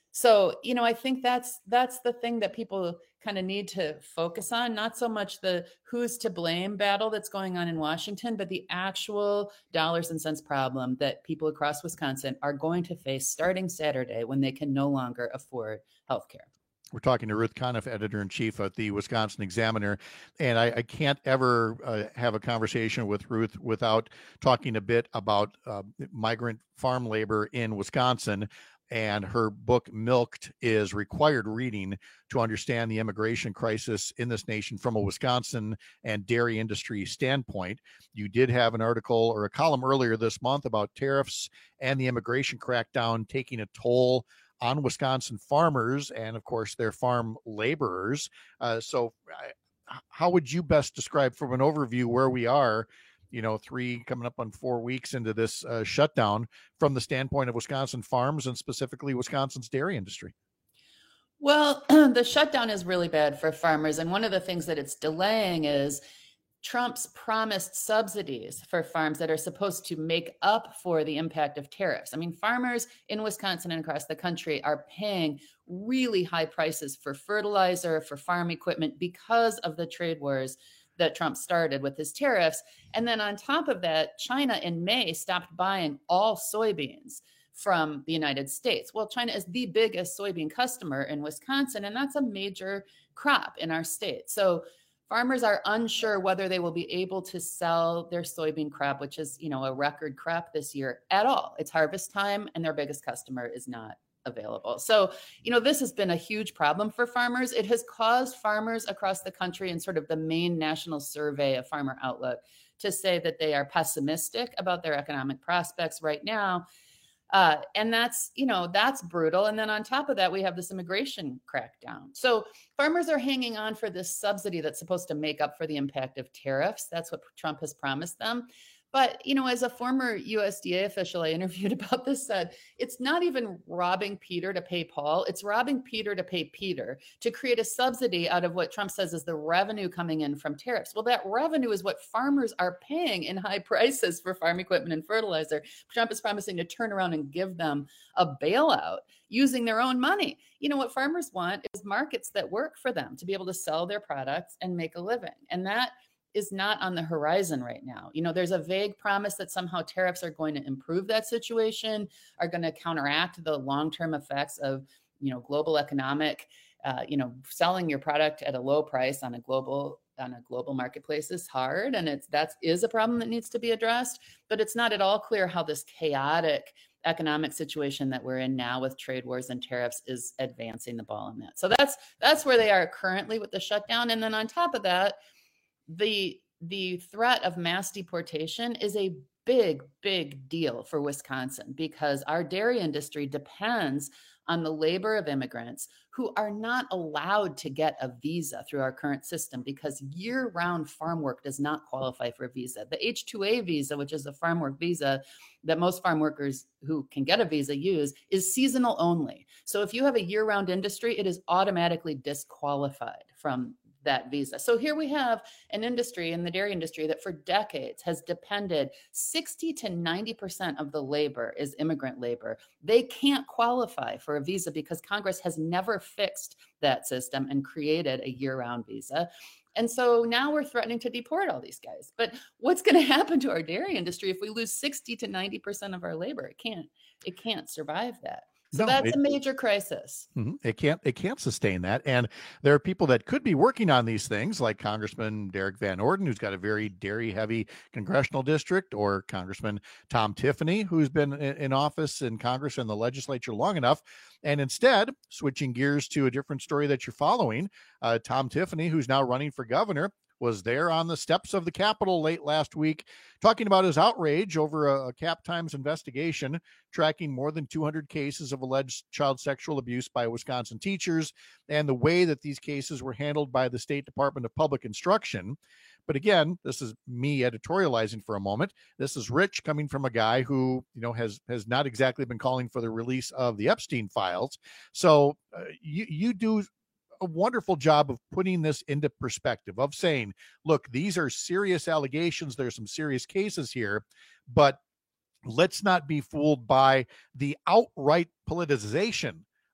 So, you know, I think that's that's the thing that people kind of need to focus on, not so much the who's to blame battle that's going on in Washington, but the actual dollars and cents problem that people across Wisconsin are going to face starting Saturday when they can no longer afford health care. We're talking to Ruth Conniff, editor-in-chief at the Wisconsin Examiner, and I, I can't ever uh, have a conversation with Ruth without talking a bit about uh, migrant farm labor in Wisconsin. And her book, Milked, is required reading to understand the immigration crisis in this nation from a Wisconsin and dairy industry standpoint. You did have an article or a column earlier this month about tariffs and the immigration crackdown taking a toll on Wisconsin farmers and, of course, their farm laborers. Uh, so uh, how would you best describe from an overview where we are, you know, three coming up on four weeks into this uh, shutdown from the standpoint of Wisconsin farms and specifically Wisconsin's dairy industry? Well, the shutdown is really bad for farmers. And one of the things that it's delaying is Trump's promised subsidies for farms that are supposed to make up for the impact of tariffs. I mean, farmers in Wisconsin and across the country are paying really high prices for fertilizer, for farm equipment because of the trade wars that Trump started with his tariffs. And then on top of that, China in May stopped buying all soybeans from the United States. Well, China is the biggest soybean customer in Wisconsin, and that's a major crop in our state. So farmers are unsure whether they will be able to sell their soybean crop, which is, you know, a record crop this year at all. It's harvest time and their biggest customer is not available. So, you know, this has been a huge problem for farmers. It has caused farmers across the country and sort of the main national survey of Farmer Outlook to say that they are pessimistic about their economic prospects right now. Uh, and that's, you know, that's brutal. And then on top of that, we have this immigration crackdown. So farmers are hanging on for this subsidy that's supposed to make up for the impact of tariffs. That's what Trump has promised them. But, you know, as a former U S D A official I interviewed about this said, it's not even robbing Peter to pay Paul. It's robbing Peter to pay Peter to create a subsidy out of what Trump says is the revenue coming in from tariffs. Well, that revenue is what farmers are paying in high prices for farm equipment and fertilizer. Trump is promising to turn around and give them a bailout using their own money. You know, what farmers want is markets that work for them to be able to sell their products and make a living. And that is not on the horizon right now. You know, there's a vague promise that somehow tariffs are going to improve that situation, are going to counteract the long-term effects of, you know, global economic, uh, you know, selling your product at a low price on a global on a global marketplace is hard. And it's that is a problem that needs to be addressed, but it's not at all clear how this chaotic economic situation that we're in now with trade wars and tariffs is advancing the ball on that. So that's that's where they are currently with the shutdown. And then on top of that, The the threat of mass deportation is a big, big deal for Wisconsin because our dairy industry depends on the labor of immigrants who are not allowed to get a visa through our current system because year-round farm work does not qualify for a visa. The H two A visa, which is a farm work visa that most farm workers who can get a visa use, is seasonal only. So if you have a year-round industry, it is automatically disqualified from that visa. So here we have an industry in the dairy industry that for decades has depended sixty to ninety percent of the labor is immigrant labor. They can't qualify for a visa because Congress has never fixed that system and created a year-round visa. And so now we're threatening to deport all these guys. But what's going to happen to our dairy industry if we lose sixty to ninety percent of our labor? It can't, it can't survive that. So No, that's it- a major crisis. Mhm. It can't it can't sustain that. And there are people that could be working on these things, like Congressman Derek Van Orden, who's got a very dairy heavy congressional district, or Congressman Tom Tiffany, who's been in, in office in Congress and the legislature long enough. And instead, switching gears to a different story that you're following, uh, Tom Tiffany, who's now running for governor, was there on the steps of the Capitol late last week talking about his outrage over a, a Cap Times investigation tracking more than two hundred cases of alleged child sexual abuse by Wisconsin teachers and the way that these cases were handled by the State Department of Public Instruction. But again, this is me editorializing for a moment. This is Rich coming from a guy who, you know, has has not exactly been calling for the release of the Epstein files. So uh, you you do a wonderful job of putting this into perspective, of saying, look, these are serious allegations. There's some serious cases here, but let's not be fooled by the outright politicization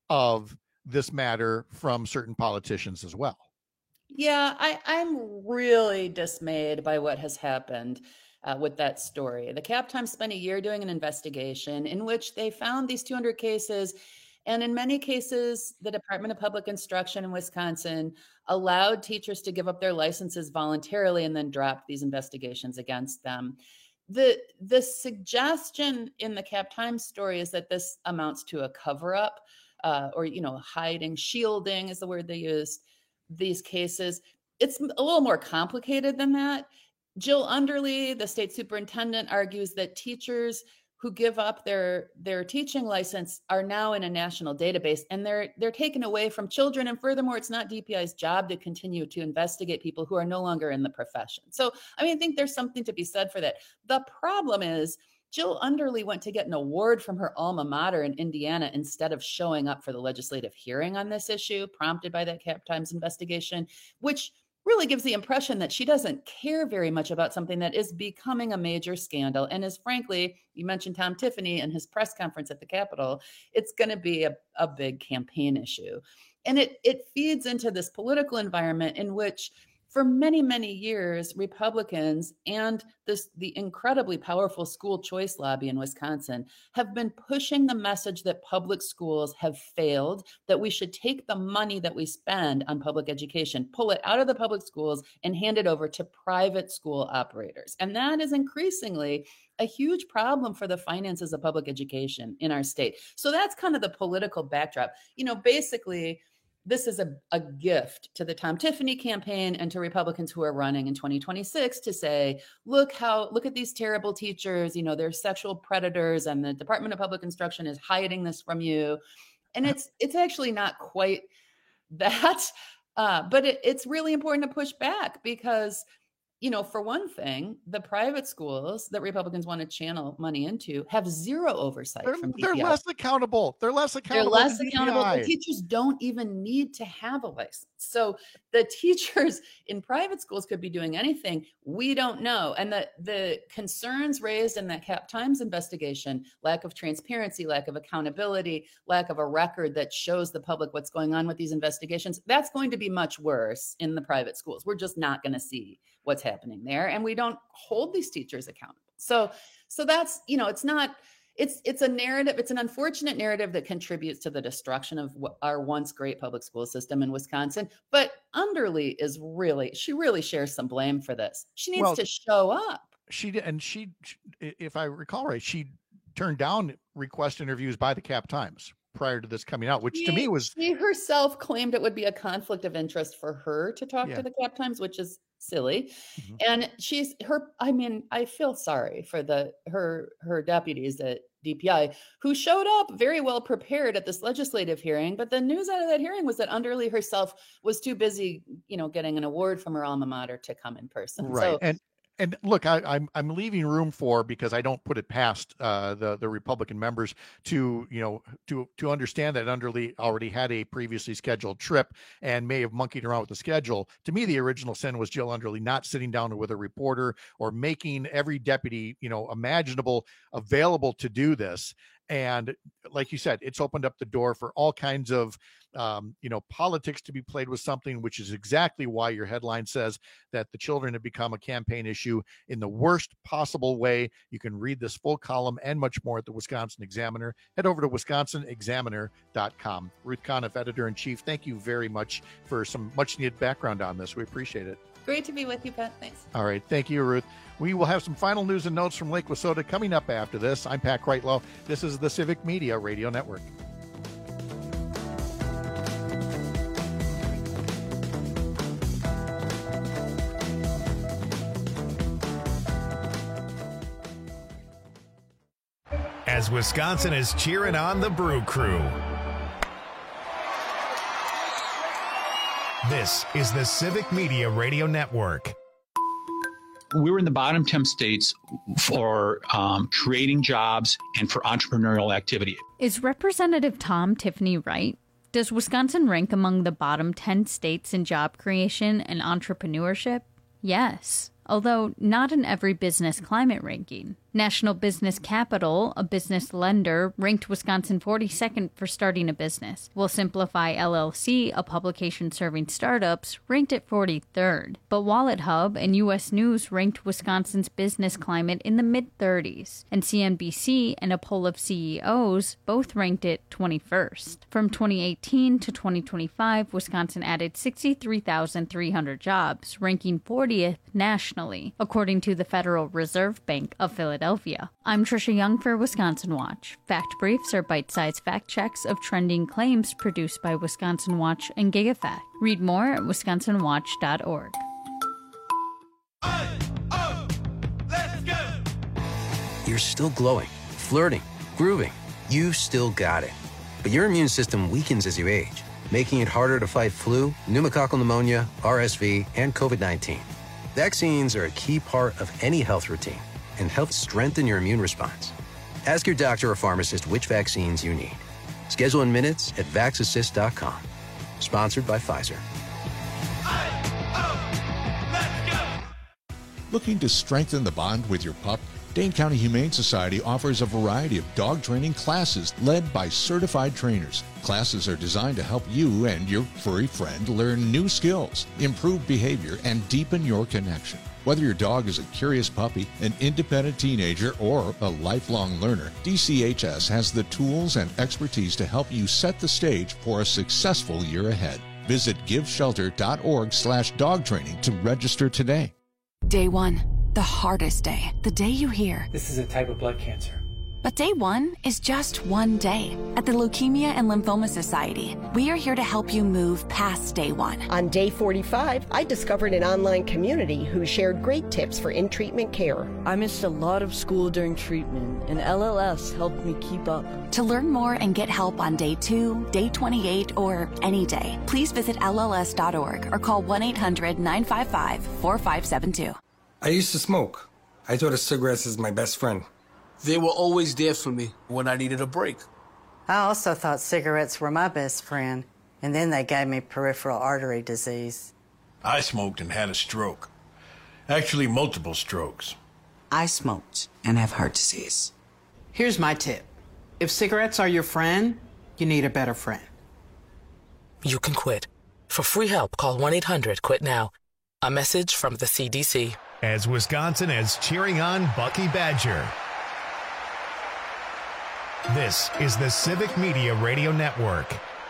of this matter from certain politicians as well. Yeah, I, I'm really dismayed by what has happened uh, with that story. The Cap Times spent a year doing an investigation in which they found these two hundred cases. And in many cases, the Department of Public Instruction in Wisconsin allowed teachers to give up their licenses voluntarily and then dropped these investigations against them. The, the suggestion in the Cap Times story is that this amounts to a cover-up uh, or, you know, hiding, shielding is the word they used, these cases. It's a little more complicated than that. Jill Underly, the state superintendent, argues that teachers who give up their their teaching license are now in a national database, and they're they're taken away from children. And furthermore, it's not D P I's job to continue to investigate people who are no longer in the profession. So, I mean, I think there's something to be said for that. The problem is Jill Underly went to get an award from her alma mater in Indiana instead of showing up for the legislative hearing on this issue, prompted by that Cap Times investigation, which really gives the impression that she doesn't care very much about something that is becoming a major scandal and is, frankly, you mentioned Tom Tiffany and his press conference at the Capitol, it's going to be a, a big campaign issue. And it it feeds into this political environment in which for many, many years, Republicans and this the incredibly powerful school choice lobby in Wisconsin have been pushing the message that public schools have failed, that we should take the money that we spend on public education, pull it out of the public schools and hand it over to private school operators. And that is increasingly a huge problem for the finances of public education in our state. So that's kind of the political backdrop. You know, basically, this is a, a gift to the Tom Tiffany campaign and to Republicans who are running in twenty twenty-six to say, look how, look at these terrible teachers, you know, they're sexual predators and the Department of Public Instruction is hiding this from you. And it's, it's actually not quite that, uh, but it, it's really important to push back because, you know, for one thing, the private schools that Republicans want to channel money into have zero oversight They're, from D P I. they're less accountable. They're less accountable. They're less than accountable. D P I. The teachers don't even need to have a license. So the teachers in private schools could be doing anything. We don't know. And the, the concerns raised in that Cap Times investigation, lack of transparency, lack of accountability, lack of a record that shows the public what's going on with these investigations, that's going to be much worse in the private schools. We're just not going to see what's happening there. And we don't hold these teachers accountable. So, so that's, you know, it's not, it's, it's a narrative. It's an unfortunate narrative that contributes to the destruction of our once great public school system in Wisconsin. But Underly is really, she really shares some blame for this. She needs well, to show up. She did. And she, if I recall right, she turned down request interviews by the Cap Times prior to this coming out, which she, to me was... She herself claimed it would be a conflict of interest for her to talk yeah. to the Cap Times, which is silly. Mm-hmm. And she's her, I mean, I feel sorry for the her her deputies at D P I who showed up very well prepared at this legislative hearing. But the news out of that hearing was that Underly herself was too busy, you know, getting an award from her alma mater to come in person. Right. So, and And look, I, I'm I'm leaving room for, because I don't put it past uh, the the Republican members to you know to to understand that Underly already had a previously scheduled trip and may have monkeyed around with the schedule. To me, the original sin was Jill Underly not sitting down with a reporter or making every deputy you know imaginable available to do this. And like you said, it's opened up the door for all kinds of, um, you know, politics to be played with something, which is exactly why your headline says that the children have become a campaign issue in the worst possible way. You can read this full column and much more at the Wisconsin Examiner. Head over to wisconsin examiner dot com. Ruth Conniff, editor-in-chief, thank you very much for some much-needed background on this. We appreciate it. Great to be with you, Pat. Thanks. All right. Thank you, Ruth. We will have some final news and notes from Lake Wissota coming up after this. I'm Pat Kreitlow. This is the Civic Media Radio Network. As Wisconsin is cheering on the Brew Crew. This is the Civic Media Radio Network. We were in the bottom ten states for um, creating jobs and for entrepreneurial activity. Is Representative Tom Tiffany right? Does Wisconsin rank among the bottom ten states in job creation and entrepreneurship? Yes, although not in every business climate ranking. National Business Capital, a business lender, ranked Wisconsin forty-second for starting a business, while Simplify L L C, a publication serving startups, ranked at forty-third. But Wallet Hub and U S News ranked Wisconsin's business climate in the mid-thirties, and C N B C and a poll of C E Os both ranked it twenty-first. From twenty eighteen to twenty twenty-five, Wisconsin added sixty-three thousand three hundred jobs, ranking fortieth nationally, according to the Federal Reserve Bank of Philadelphia. I'm Trisha Young for Wisconsin Watch. Fact Briefs are bite-sized fact checks of trending claims produced by Wisconsin Watch and GigaFact. Read more at wisconsin watch dot org. You're still glowing, flirting, grooving. You still got it. But your immune system weakens as you age, making it harder to fight flu, pneumococcal pneumonia, R S V, and COVID nineteen. Vaccines are a key part of any health routine and help strengthen your immune response. Ask your doctor or pharmacist which vaccines you need. Schedule in minutes at vax assist dot com. Sponsored by Pfizer. Looking to strengthen the bond with your pup? Dane County Humane Society offers a variety of dog training classes led by certified trainers. Classes are designed to help you and your furry friend learn new skills, improve behavior, and deepen your connection. Whether your dog is a curious puppy, an independent teenager, or a lifelong learner, D C H S has the tools and expertise to help you set the stage for a successful year ahead. Visit give shelter dot org slash dog training to register today. Day one, the hardest day, the day you hear, "This is a type of blood cancer." But day one is just one day. At the Leukemia and Lymphoma Society, we are here to help you move past day one. On day forty-five, I discovered an online community who shared great tips for in-treatment care. I missed a lot of school during treatment, and L L S helped me keep up. To learn more and get help on day two, day twenty-eight, or any day, please visit L L S dot org or call one eight hundred nine five five four five seven two. I used to smoke. I thought of cigarettes as my best friend. They were always there for me when I needed a break. I also thought cigarettes were my best friend, and then they gave me peripheral artery disease. I smoked and had a stroke. Actually, multiple strokes. I smoked and have heart disease. Here's my tip. If cigarettes are your friend, you need a better friend. You can quit. For free help, call one eight hundred quit now. A message from the C D C. As Wisconsin is cheering on Bucky Badger. This is the Civic Media Radio Network.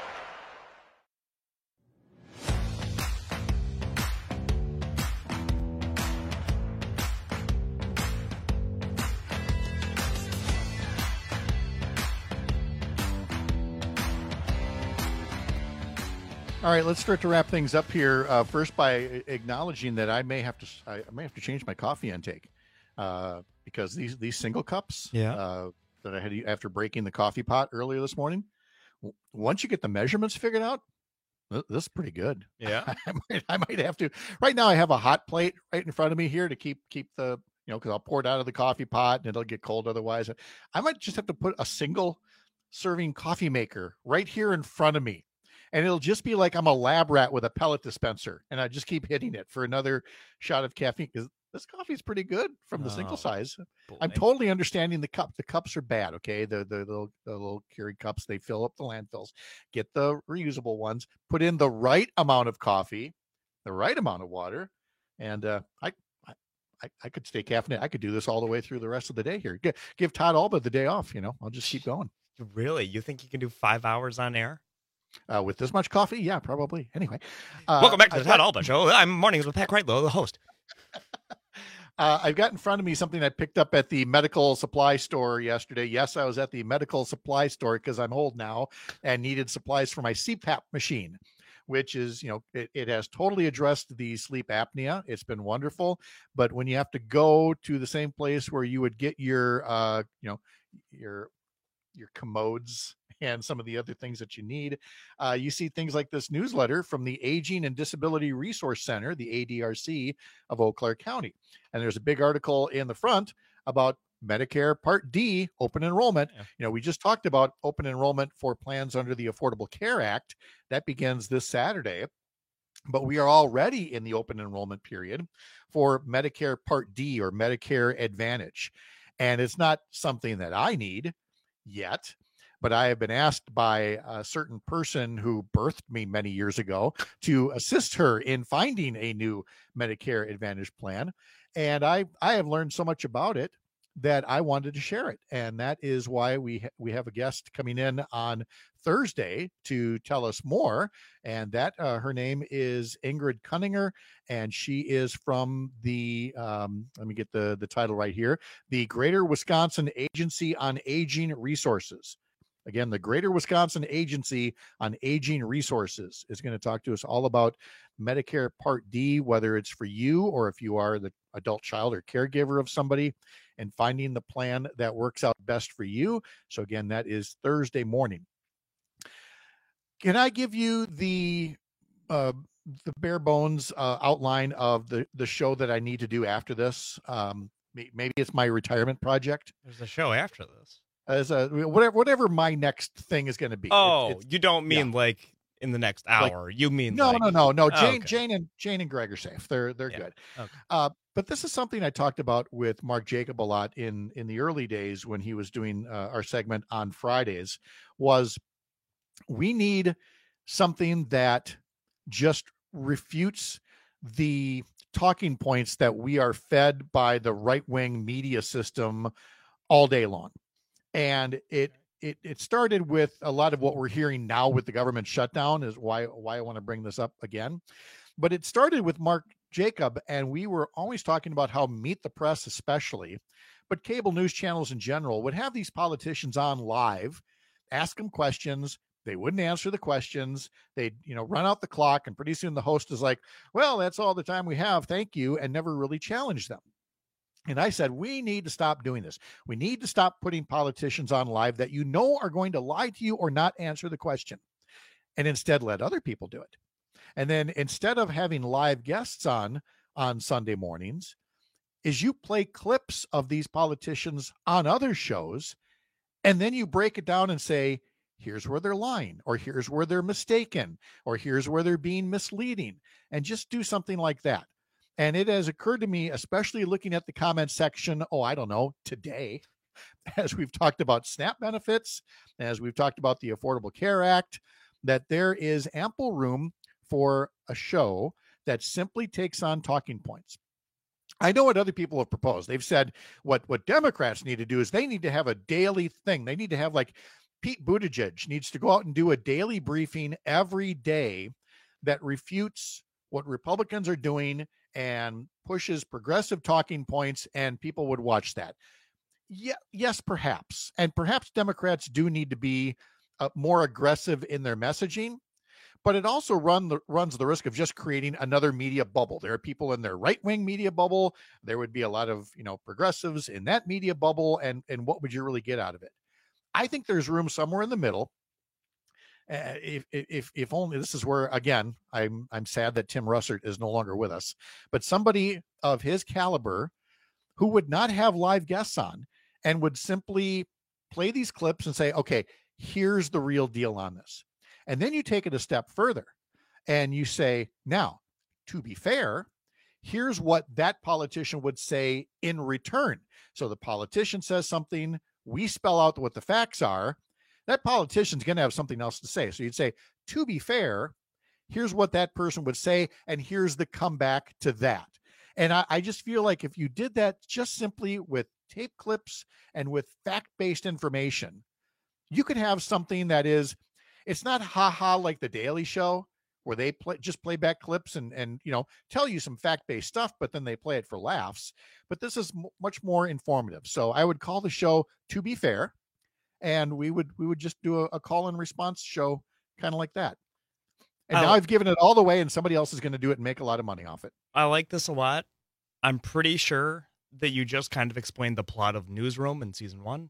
All right, let's start to wrap things up here. Uh, first, by acknowledging that I may have to, I may have to change my coffee intake uh, because these these single cups, yeah. uh, that I had after breaking the coffee pot earlier this morning. Once you get the measurements figured out, this is pretty good. Yeah, I might, I might have to. Right now, I have a hot plate right in front of me here to keep keep the, you know, because I'll pour it out of the coffee pot and it'll get cold otherwise. I might just have to put a single serving coffee maker right here in front of me. And it'll just be like I'm a lab rat with a pellet dispenser, and I just keep hitting it for another shot of caffeine because this coffee is pretty good from the oh, single size. Boy. I'm totally understanding the cup. The cups are bad, okay? The, the, the, little, the little Keurig cups, they fill up the landfills. Get the reusable ones. Put in the right amount of coffee, the right amount of water, and uh, I, I I could stay caffeinated. I could do this all the way through the rest of the day here. Give, give Todd Alba the day off, you know. I'll just keep going. Really? You think you can do five hours on air? Uh, with this much coffee? Yeah, probably. Anyway. Uh, Welcome back to the Todd Alba Show. I'm Mornings with Pat Kreitlow, the host. uh, I've got in front of me something I picked up at the medical supply store yesterday. Yes, I was at the medical supply store because I'm old now and needed supplies for my C PAP machine, which is, you know, it, it has totally addressed the sleep apnea. It's been wonderful. But when you have to go to the same place where you would get your, uh, you know, your your commodes and some of the other things that you need. Uh, you see things like this newsletter from the Aging and Disability Resource Center, the A D R C of Eau Claire County. And there's a big article in the front about Medicare Part D open enrollment. Yeah. You know, we just talked about open enrollment for plans under the Affordable Care Act. That begins this Saturday. But we are already in the open enrollment period for Medicare Part D or Medicare Advantage. And it's not something that I need yet, but I have been asked by a certain person who birthed me many years ago to assist her in finding a new Medicare Advantage plan. And I, I have learned so much about it that I wanted to share it. And that is why we, ha- we have a guest coming in on Thursday to tell us more. And that uh, her name is Ingrid Cunninger, and she is from the, um, let me get the, the title right here, the Greater Wisconsin Agency on Aging Resources. Again, the Greater Wisconsin Agency on Aging Resources is going to talk to us all about Medicare Part D, whether it's for you or if you are the adult child or caregiver of somebody, and finding the plan that works out best for you. So again, that is Thursday morning. Can I give you the uh, the bare bones uh, outline of the, the show that I need to do after this? Um, maybe it's my retirement project. There's a show after this. As a whatever whatever my next thing is going to be. Oh, it, you don't mean yeah. like in the next hour. Like, you mean no, like... no, no, no. Jane, oh, okay. Jane, and Jane and Greg are safe. They're they're yeah. good. Okay. Uh, but this is something I talked about with Mark Jacob a lot in in the early days when he was doing uh, our segment on Fridays. Was we need something that just refutes the talking points that we are fed by the right-wing media system all day long. And it it it started with a lot of what we're hearing now with the government shutdown is why why I want to bring this up again. But it started with Mark Jacob, and we were always talking about how Meet the Press especially, but cable news channels in general would have these politicians on live, ask them questions. They wouldn't answer the questions. They'd, you know, run out the clock, and pretty soon the host is like, well, that's all the time we have. Thank you. And never really challenge them. And I said, we need to stop doing this. We need to stop putting politicians on live that you know are going to lie to you or not answer the question, and instead let other people do it. And then instead of having live guests on on Sunday mornings, is you play clips of these politicians on other shows, and then you break it down and say, here's where they're lying, or here's where they're mistaken, or here's where they're being misleading, and just do something like that. And it has occurred to me, especially looking at the comment section, oh, I don't know, today, as we've talked about SNAP benefits, as we've talked about the Affordable Care Act, that there is ample room for a show that simply takes on talking points. I know what other people have proposed. They've said what, what Democrats need to do is they need to have a daily thing. They need to have, like, Pete Buttigieg needs to go out and do a daily briefing every day that refutes what Republicans are doing and pushes progressive talking points, and people would watch that. Yeah, yes, perhaps. And perhaps Democrats do need to be uh, more aggressive in their messaging, but it also run the, runs the risk of just creating another media bubble. There are people in their right-wing media bubble. There would be a lot of, you know, progressives in that media bubble, and, and what would you really get out of it? I think there's room somewhere in the middle. Uh, if, if, if only this is where, again, I'm, I'm sad that Tim Russert is no longer with us, but somebody of his caliber who would not have live guests on and would simply play these clips and say, okay, here's the real deal on this. And then you take it a step further and you say, now, to be fair, here's what that politician would say in return. So the politician says something, we spell out what the facts are. That politician's going to have something else to say. So you'd say, to be fair, here's what that person would say, and here's the comeback to that. And I, I just feel like if you did that just simply with tape clips and with fact-based information, you could have something that is, it's not ha-ha like the Daily Show, where they play, just play back clips and, and, you know, tell you some fact-based stuff, but then they play it for laughs. But this is m- much more informative. So I would call the show To Be Fair. And we would we would just do a, a call and response show kind of like that. And I, now I've given it all the way, and somebody else is going to do it and make a lot of money off it. I like this a lot. I'm pretty sure that you just kind of explained the plot of Newsroom in season one.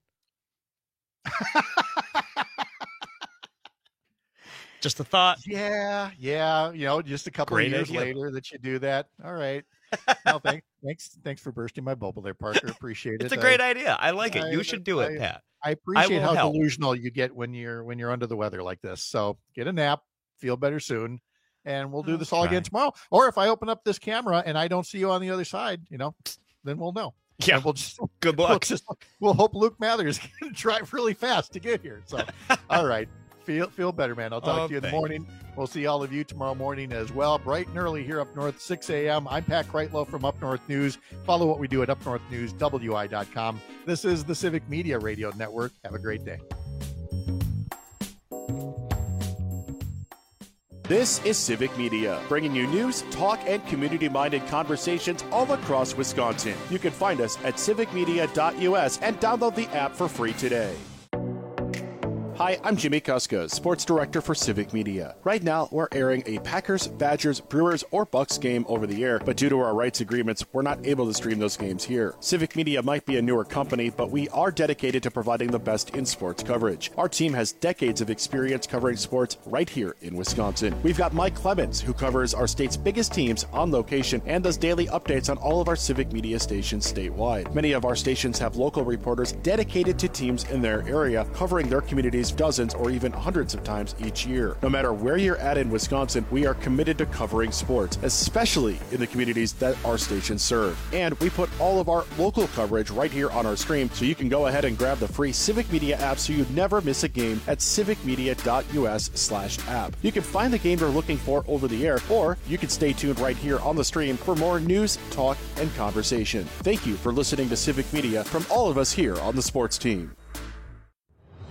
Just a thought. Yeah, yeah. You know, just a couple Great of years idea. later that you do that. All right. No, thanks, thanks, thanks for bursting my bubble there, Parker. Appreciate it. It's a great I, idea. I like it. I, You should do it, I, Pat. I appreciate I how help. delusional you get when you're when you're under the weather like this. So get a nap, feel better soon, and we'll do I'll this all try. again tomorrow. Or if I open up this camera and I don't see you on the other side, you know, then we'll know. Yeah, we'll just good luck. We'll, just, we'll hope Luke Mathers can drive really fast to get here. So, all right. Feel feel better, man. I'll talk oh, to you in the thanks. morning. We'll see all of you tomorrow morning as well. Bright and early here up north, six a.m. I'm Pat Kreitlow from Up North News. Follow what we do at up north news w i dot com. This is the Civic Media Radio Network. Have a great day. This is Civic Media, bringing you news, talk, and community-minded conversations all across Wisconsin. You can find us at civic media dot u s and download the app for free today. Hi, I'm Jimmy Kuska, Sports Director for Civic Media. Right now, we're airing a Packers, Badgers, Brewers, or Bucks game over the air, but due to our rights agreements, we're not able to stream those games here. Civic Media might be a newer company, but we are dedicated to providing the best in sports coverage. Our team has decades of experience covering sports right here in Wisconsin. We've got Mike Clemens, who covers our state's biggest teams on location and does daily updates on all of our Civic Media stations statewide. Many of our stations have local reporters dedicated to teams in their area, covering their communities dozens or even hundreds of times each year. No matter where you're at in Wisconsin, we are committed to covering sports, especially in the communities that our stations serve. And we put all of our local coverage right here on our stream, so you can go ahead and grab the free Civic Media app so you never miss a game at civic media dot u s slash app. You can find the game you're looking for over the air, or you can stay tuned right here on the stream for more news, talk, and conversation. Thank you for listening to Civic Media from all of us here on the sports team.